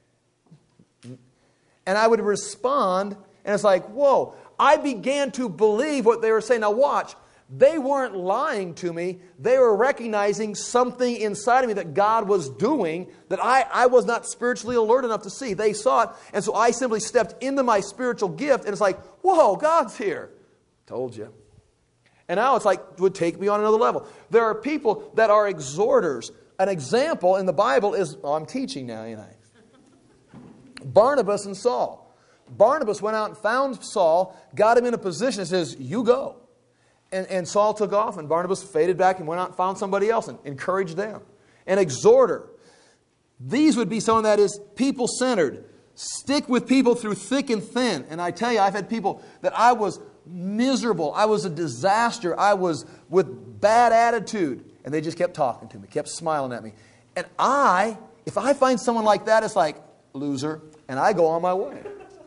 and I would respond, and it's like, whoa. I began to believe what they were saying. Now watch. They weren't lying to me. They were recognizing something inside of me that God was doing that I, I was not spiritually alert enough to see. They saw it. And so I simply stepped into my spiritual gift. And it's like, whoa, God's here. Told you. And now it's like, it would take me on another level. There are people that are exhorters. An example in the Bible is, oh, I'm teaching now, ain't I? Barnabas and Saul. Barnabas went out and found Saul, got him in a position and says, you go. And, and Saul took off, and Barnabas faded back and went out and found somebody else and encouraged them. An exhorter. These would be someone that is people-centered. Stick with people through thick and thin. And I tell you, I've had people that I was miserable. I was a disaster. I was with bad attitude. And they just kept talking to me, kept smiling at me. And I, if I find someone like that, it's like, loser, and I go on my way.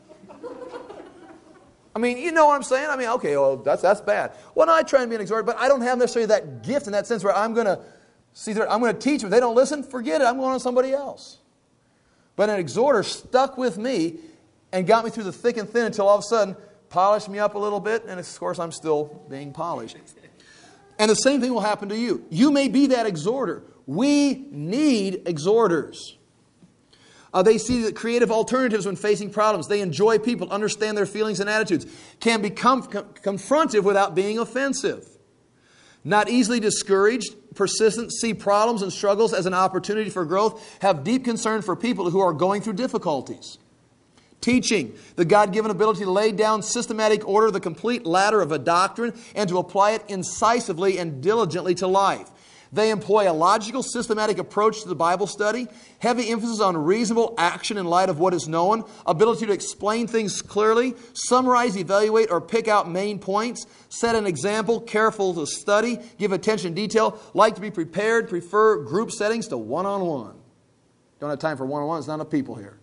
I mean, you know what I'm saying? I mean, okay, well, that's that's bad. Well, no, I try and be an exhorter, but I don't have necessarily that gift in that sense where I'm going to see, I'm going to teach them. If they don't listen, forget it. I'm going on somebody else. But an exhorter stuck with me and got me through the thick and thin until all of a sudden polished me up a little bit, and of course I'm still being polished. And the same thing will happen to you. You may be that exhorter. We need exhorters. Uh, they see the creative alternatives when facing problems. They enjoy people, understand their feelings and attitudes, can become com- confrontive without being offensive. Not easily discouraged, persistent, see problems and struggles as an opportunity for growth, have deep concern for people who are going through difficulties. Teaching, the God-given ability to lay down systematic order, the complete ladder of a doctrine, and to apply it incisively and diligently to life. They employ a logical, systematic approach to the Bible study, heavy emphasis on reasonable action in light of what is known, ability to explain things clearly, summarize, evaluate, or pick out main points, set an example, careful to study, give attention to detail, like to be prepared, prefer group settings to one-on-one. Don't have time for one-on-one, there's not enough people here.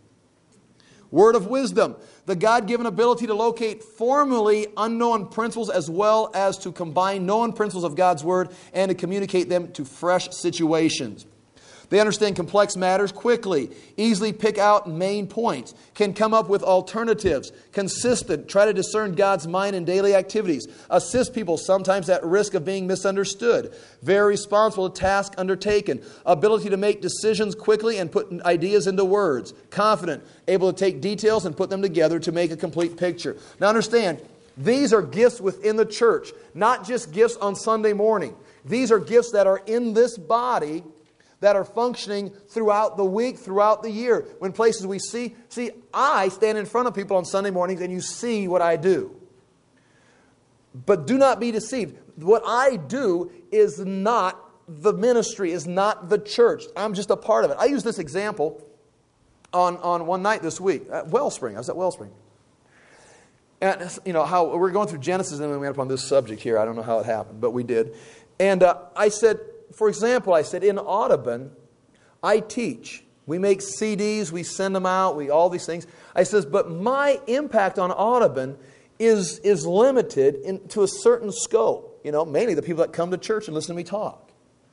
Word of wisdom, the God-given ability to locate formerly unknown principles as well as to combine known principles of God's Word and to communicate them to fresh situations. They understand complex matters quickly, easily pick out main points, can come up with alternatives, consistent, try to discern God's mind in daily activities, assist people sometimes at risk of being misunderstood, very responsible to tasks undertaken, ability to make decisions quickly and put ideas into words, confident, able to take details and put them together to make a complete picture. Now understand, these are gifts within the church, not just gifts on Sunday morning. These are gifts that are in this body that are functioning throughout the week, throughout the year. When places we see, see, I stand in front of people on Sunday mornings and you see what I do. But do not be deceived. What I do is not the ministry, is not the church. I'm just a part of it. I use this example on, on one night this week at Wellspring. I was at Wellspring. And, you know, how we're going through Genesis and then we ended up on this subject here. I don't know how it happened, but we did. And uh, I said, for example, I said, in Audubon, I teach. We make C Ds, we send them out, we all these things. I says, but my impact on Audubon is, is limited in, to a certain scope. You know, mainly the people that come to church and listen to me talk.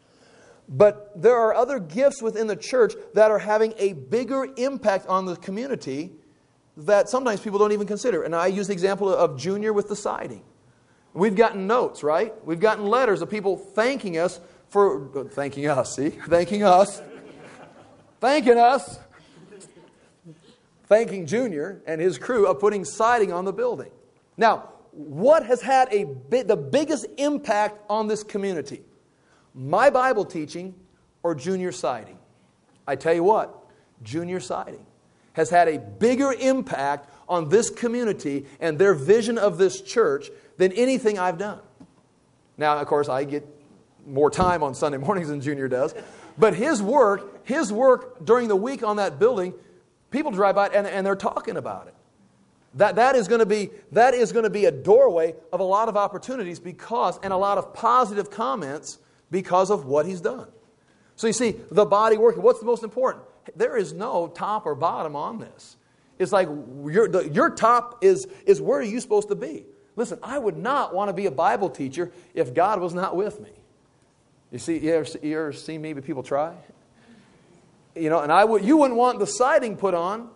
But there are other gifts within the church that are having a bigger impact on the community that sometimes people don't even consider. And I use the example of Junior with the siding. We've gotten notes, right? We've gotten letters of people thanking us for, thanking us, see? Thanking us thanking us, thanking Junior and his crew of putting siding on the building. Now, what has had a bi- the biggest impact on this community? My Bible teaching or Junior siding? I tell you what, Junior siding has had a bigger impact on this community and their vision of this church than anything I've done. Now, of course, I get more time on Sunday mornings than Junior does. But his work, his work during the week on that building, people drive by and, and they're talking about it. That, that is going to be, that is going to be a doorway of a lot of opportunities because, and a lot of positive comments because of what he's done. So you see, the body working. What's the most important? There is no top or bottom on this. It's like your, the, your top is, is where are you supposed to be? Listen, I would not want to be a Bible teacher if God was not with me. You see, you ever, you ever seen me, but people try? You know, and I would, you wouldn't want the siding put on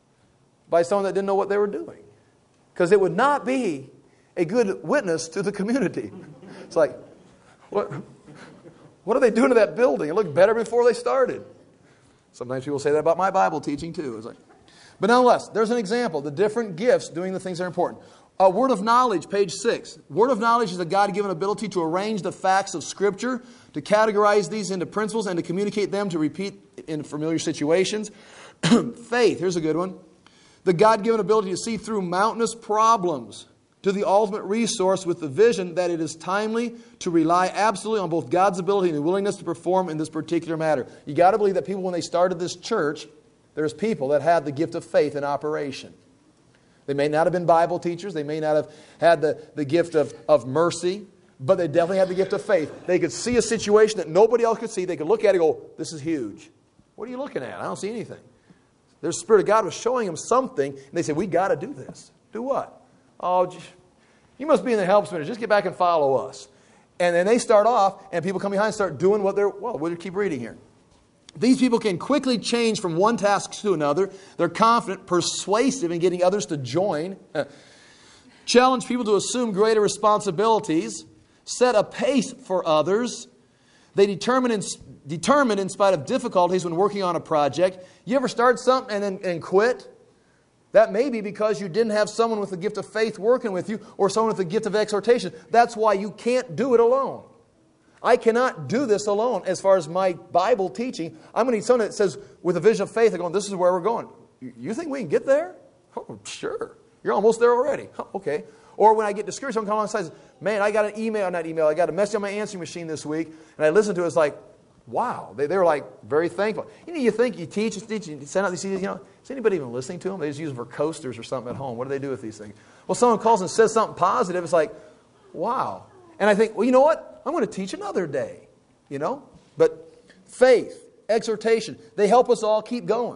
by someone that didn't know what they were doing. Because it would not be a good witness to the community. It's like, what, what are they doing to that building? It looked better before they started. Sometimes people say that about my Bible teaching too. It's like, but nonetheless, there's an example. The different gifts doing the things that are important. A word of knowledge, page six. Word of knowledge is a God-given ability to arrange the facts of Scripture, to categorize these into principles, and to communicate them to repeat in familiar situations. Faith, here's a good one. The God-given ability to see through mountainous problems to the ultimate resource with the vision that it is timely to rely absolutely on both God's ability and the willingness to perform in this particular matter. You got to believe that people, when they started this church, there's people that had the gift of faith in operation. They may not have been Bible teachers. They may not have had the, the gift of, of mercy, but they definitely had the gift of faith. They could see a situation that nobody else could see. They could look at it and go, this is huge. What are you looking at? I don't see anything. The Spirit of God was showing them something, and they said, we got to do this. Do what? Oh, you must be in the helps ministry. Just get back and follow us. And then they start off, and people come behind and start doing what they're, well, we'll keep reading here. These people can quickly change from one task to another. They're confident, persuasive in getting others to join. Challenge people to assume greater responsibilities. Set a pace for others. They determine in, determine in spite of difficulties when working on a project. You ever start something and then and quit? That may be because you didn't have someone with the gift of faith working with you or someone with the gift of exhortation. That's why you can't do it alone. I cannot do this alone as far as my Bible teaching. I'm going to need someone that says, with a vision of faith, they're going, this is where we're going. You think we can get there? Oh, sure. You're almost there already. Oh, okay. Or when I get discouraged, someone comes on and says, man, I got an email, not email, I got a message on my answering machine this week, and I listened to it, it's like, wow. They, they were like very thankful. You know, you think you teach, you teach, you send out these C Ds, you know, is anybody even listening to them? They just use them for coasters or something at home. What do they do with these things? Well, someone calls and says something positive, it's like, wow. And I think, well, you know what? I'm going to teach another day, you know? But faith, exhortation, they help us all keep going.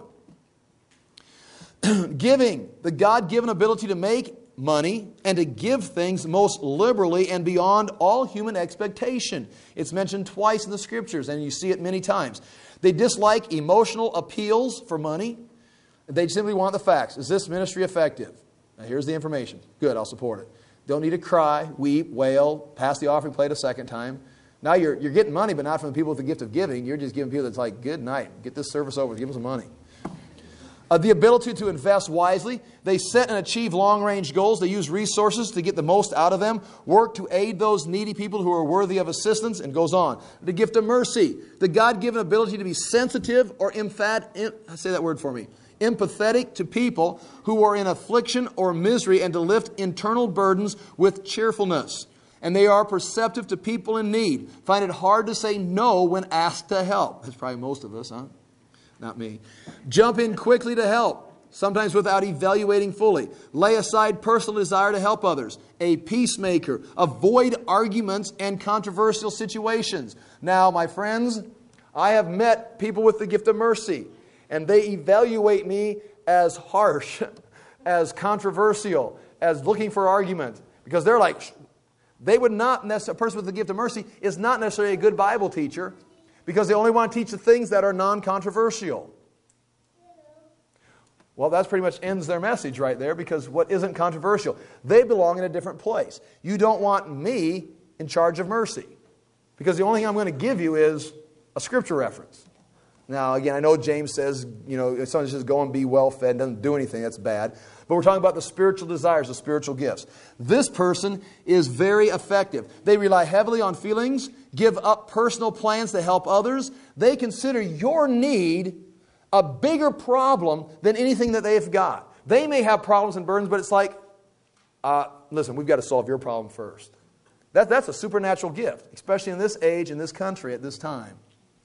Giving, the God-given ability to make money and to give things most liberally and beyond all human expectation. It's mentioned twice in the Scriptures, and you see it many times. They dislike emotional appeals for money. They simply want the facts. Is this ministry effective? Now, here's the information. Good, I'll support it. Don't need to cry, weep, wail, pass the offering plate a second time. Now you're, you're getting money, but not from the people with the gift of giving. You're just giving people that's like, good night, get this service over, give them some money. Uh, the ability to invest wisely. They set and achieve long-range goals. They use resources to get the most out of them. Work to aid those needy people who are worthy of assistance, and goes on. The gift of mercy. The God-given ability to be sensitive or emphatic. Say that word for me. Empathetic to people who are in affliction or misery, and to lift internal burdens with cheerfulness. And they are perceptive to people in need. Find it hard to say no when asked to help. That's probably most of us, huh? Not me. Jump in quickly to help, sometimes without evaluating fully. Lay aside personal desire to help others. A peacemaker. Avoid arguments and controversial situations. Now, my friends, I have met people with the gift of mercy, and they evaluate me as harsh, as controversial, as looking for argument. Because they're like, they would not necessarily, a person with the gift of mercy is not necessarily a good Bible teacher, because they only want to teach the things that are non-controversial. Well, that pretty much ends their message right there, because what isn't controversial? They belong in a different place. You don't want me in charge of mercy, because the only thing I'm going to give you is a scripture reference. Now, again, I know James says, you know, if someone says go and be well fed, doesn't do anything, that's bad. But we're talking about the spiritual desires, the spiritual gifts. This person is very effective. They rely heavily on feelings, give up personal plans to help others. They consider your need a bigger problem than anything that they've got. They may have problems and burdens, but it's like, uh, listen, we've got to solve your problem first. That, that's a supernatural gift, especially in this age, in this country, at this time.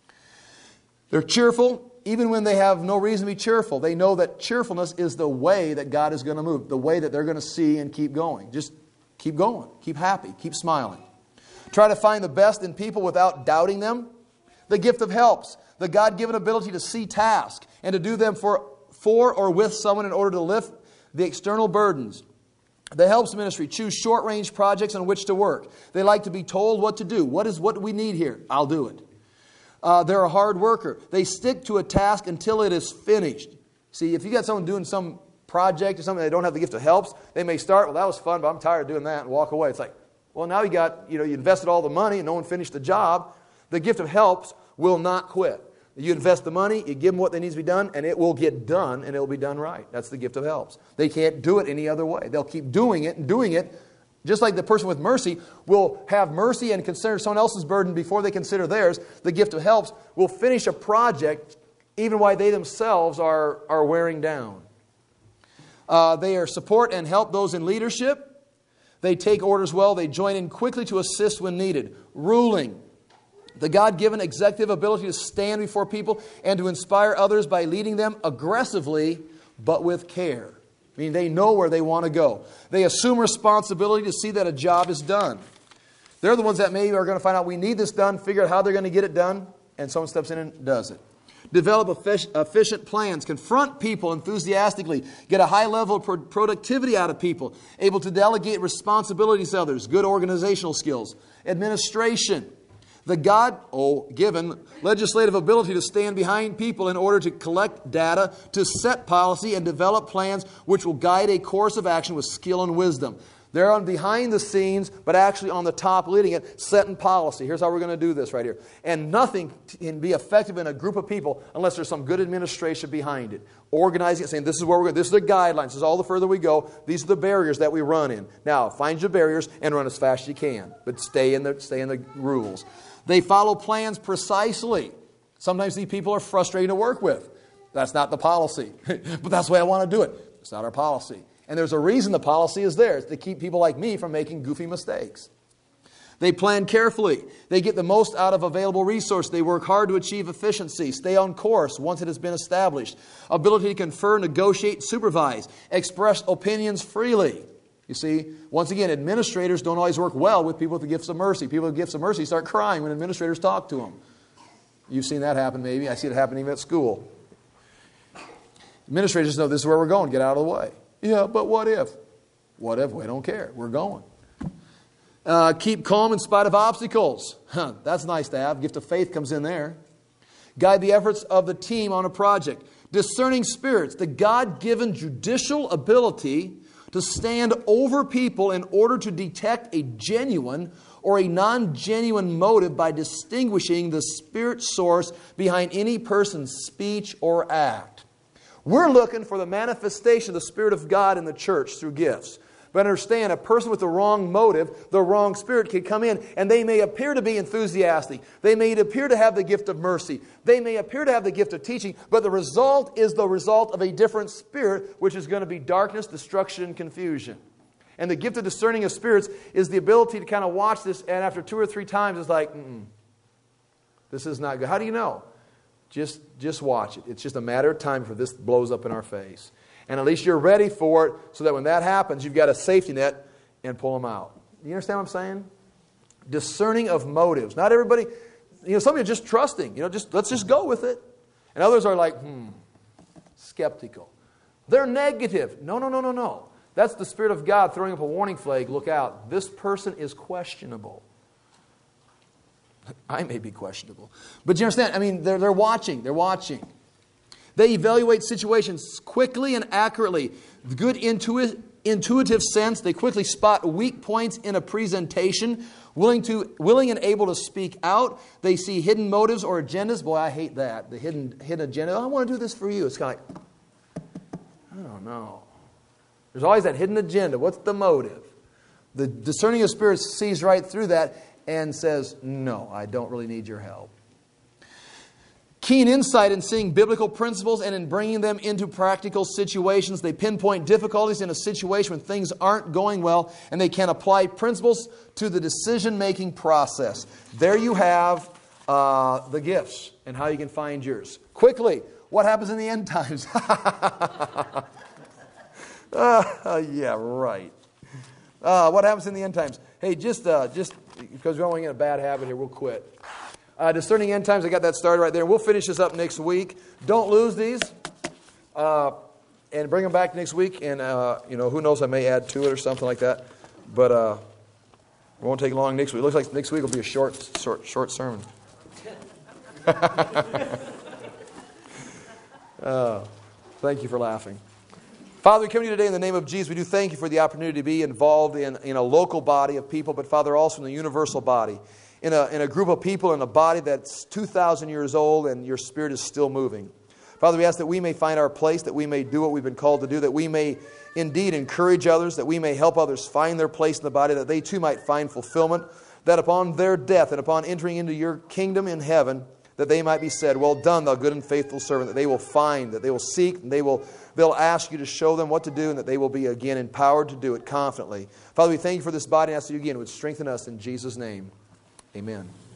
They're cheerful, even when they have no reason to be cheerful. They know that cheerfulness is the way that God is going to move, the way that they're going to see and keep going. Just keep going, keep happy, keep smiling. Try to find the best in people without doubting them. The gift of helps, the God-given ability to see tasks and to do them for, for or with someone in order to lift the external burdens. The helps ministry, choose short-range projects on which to work. They like to be told what to do. What is what we need here? I'll do it. Uh, they're a hard worker. They stick to a task until it is finished. See, if you got someone doing some project or something, they don't have the gift of helps, they may start, well, that was fun, but I'm tired of doing that, and walk away. It's like, well, now you got, you know, you invested all the money and no one finished the job. The gift of helps will not quit. You invest the money, you give them what they need to be done, and it will get done, and it will be done right. That's the gift of helps. They can't do it any other way. They'll keep doing it and doing it. Just like the person with mercy will have mercy and consider someone else's burden before they consider theirs, the gift of helps will finish a project even while they themselves are, are wearing down. Uh, they are support and help those in leadership. They take orders well. They join in quickly to assist when needed. Ruling. The God-given executive ability to stand before people and to inspire others by leading them aggressively but with care. I mean, they know where they want to go. They assume responsibility to see that a job is done. They're the ones that maybe are going to find out we need this done, figure out how they're going to get it done, and someone steps in and does it. Develop efficient plans, confront people enthusiastically, get a high level of pro- productivity out of people, able to delegate responsibilities to others, good organizational skills. Administration. The God-given legislative ability to stand behind people in order to collect data, to set policy, and develop plans which will guide a course of action with skill and wisdom. They're on behind the scenes, but actually on the top leading it, setting policy. Here's how we're going to do this right here. And nothing can be effective in a group of people unless there's some good administration behind it. Organizing it, saying this is where we're going. This is the guidelines. This is all the further we go. These are the barriers that we run in. Now, find your barriers and run as fast as you can. But stay in the, stay in the rules. They follow plans precisely. Sometimes these people are frustrating to work with. That's not the policy. But that's the way I want to do it. It's not our policy. And there's a reason the policy is there. It's to keep people like me from making goofy mistakes. They plan carefully. They get the most out of available resources. They work hard to achieve efficiency. Stay on course once it has been established. Ability to confer, negotiate, supervise. Express opinions freely. You see, once again, administrators don't always work well with people with the gifts of mercy. People with gifts of mercy start crying when administrators talk to them. You've seen that happen maybe. I see it happen even at school. Administrators know this is where we're going. Get out of the way. Yeah, but what if? What if? We don't care. We're going. Uh, keep calm in spite of obstacles. Huh, that's nice to have. Gift of faith comes in there. Guide the efforts of the team on a project. Discerning spirits. The God-given judicial ability to stand over people in order to detect a genuine or a non-genuine motive by distinguishing the spirit source behind any person's speech or act. We're looking for the manifestation of the Spirit of God in the church through gifts. But understand, a person with the wrong motive, the wrong spirit can come in and they may appear to be enthusiastic. They may appear to have the gift of mercy. They may appear to have the gift of teaching. But the result is the result of a different spirit, which is going to be darkness, destruction, and confusion. And the gift of discerning of spirits is the ability to kind of watch this, and after two or three times it's like, mm-mm, this is not good. How do you know? Just, just watch it. It's just a matter of time before this blows up in our face. And at least you're ready for it so that when that happens, you've got a safety net and pull them out. You understand what I'm saying? Discerning of motives. Not everybody, you know, some of you are just trusting. You know, just let's just go with it. And others are like, hmm, skeptical. They're negative. No, no, no, no, no. That's the Spirit of God throwing up a warning flag. Look out. This person is questionable. I may be questionable. But you understand? I mean, they're, they're watching. They're watching. They evaluate situations quickly and accurately. Good intuit, intuitive sense. They quickly spot weak points in a presentation, willing to, willing and able to speak out. They see hidden motives or agendas. Boy, I hate that. The hidden, hidden agenda. Oh, I want to do this for you. It's kind of like, I don't know. There's always that hidden agenda. What's the motive? The discerning of spirits sees right through that and says, no, I don't really need your help. Keen insight in seeing biblical principles and in bringing them into practical situations. They pinpoint difficulties in a situation when things aren't going well, and they can apply principles to the decision-making process. There you have uh, the gifts and how you can find yours. Quickly, what happens in the end times? uh, yeah, right. Uh, what happens in the end times? Hey, just uh, just because we're going in a bad habit here, we'll quit. Uh, discerning end times, I got that started right there. We'll finish this up next week. Don't lose these. Uh, and bring them back next week. And, uh, you know, who knows, I may add to it or something like that. But uh, it won't take long next week. It looks like next week will be a short, short, short sermon. uh, thank you for laughing. Father, we come to you today in the name of Jesus. We do thank you for the opportunity to be involved in, in a local body of people, but, Father, also in the universal body. In a, in a group of people, in a body that's two thousand years old, and your Spirit is still moving. Father, we ask that we may find our place, that we may do what we've been called to do, that we may indeed encourage others, that we may help others find their place in the body, that they too might find fulfillment, that upon their death and upon entering into your kingdom in heaven, that they might be said, well done, thou good and faithful servant, that they will find, that they will seek, and they will they'll ask you to show them what to do, and that they will be again empowered to do it confidently. Father, we thank you for this body, and ask that you again would strengthen us in Jesus' name. Amen.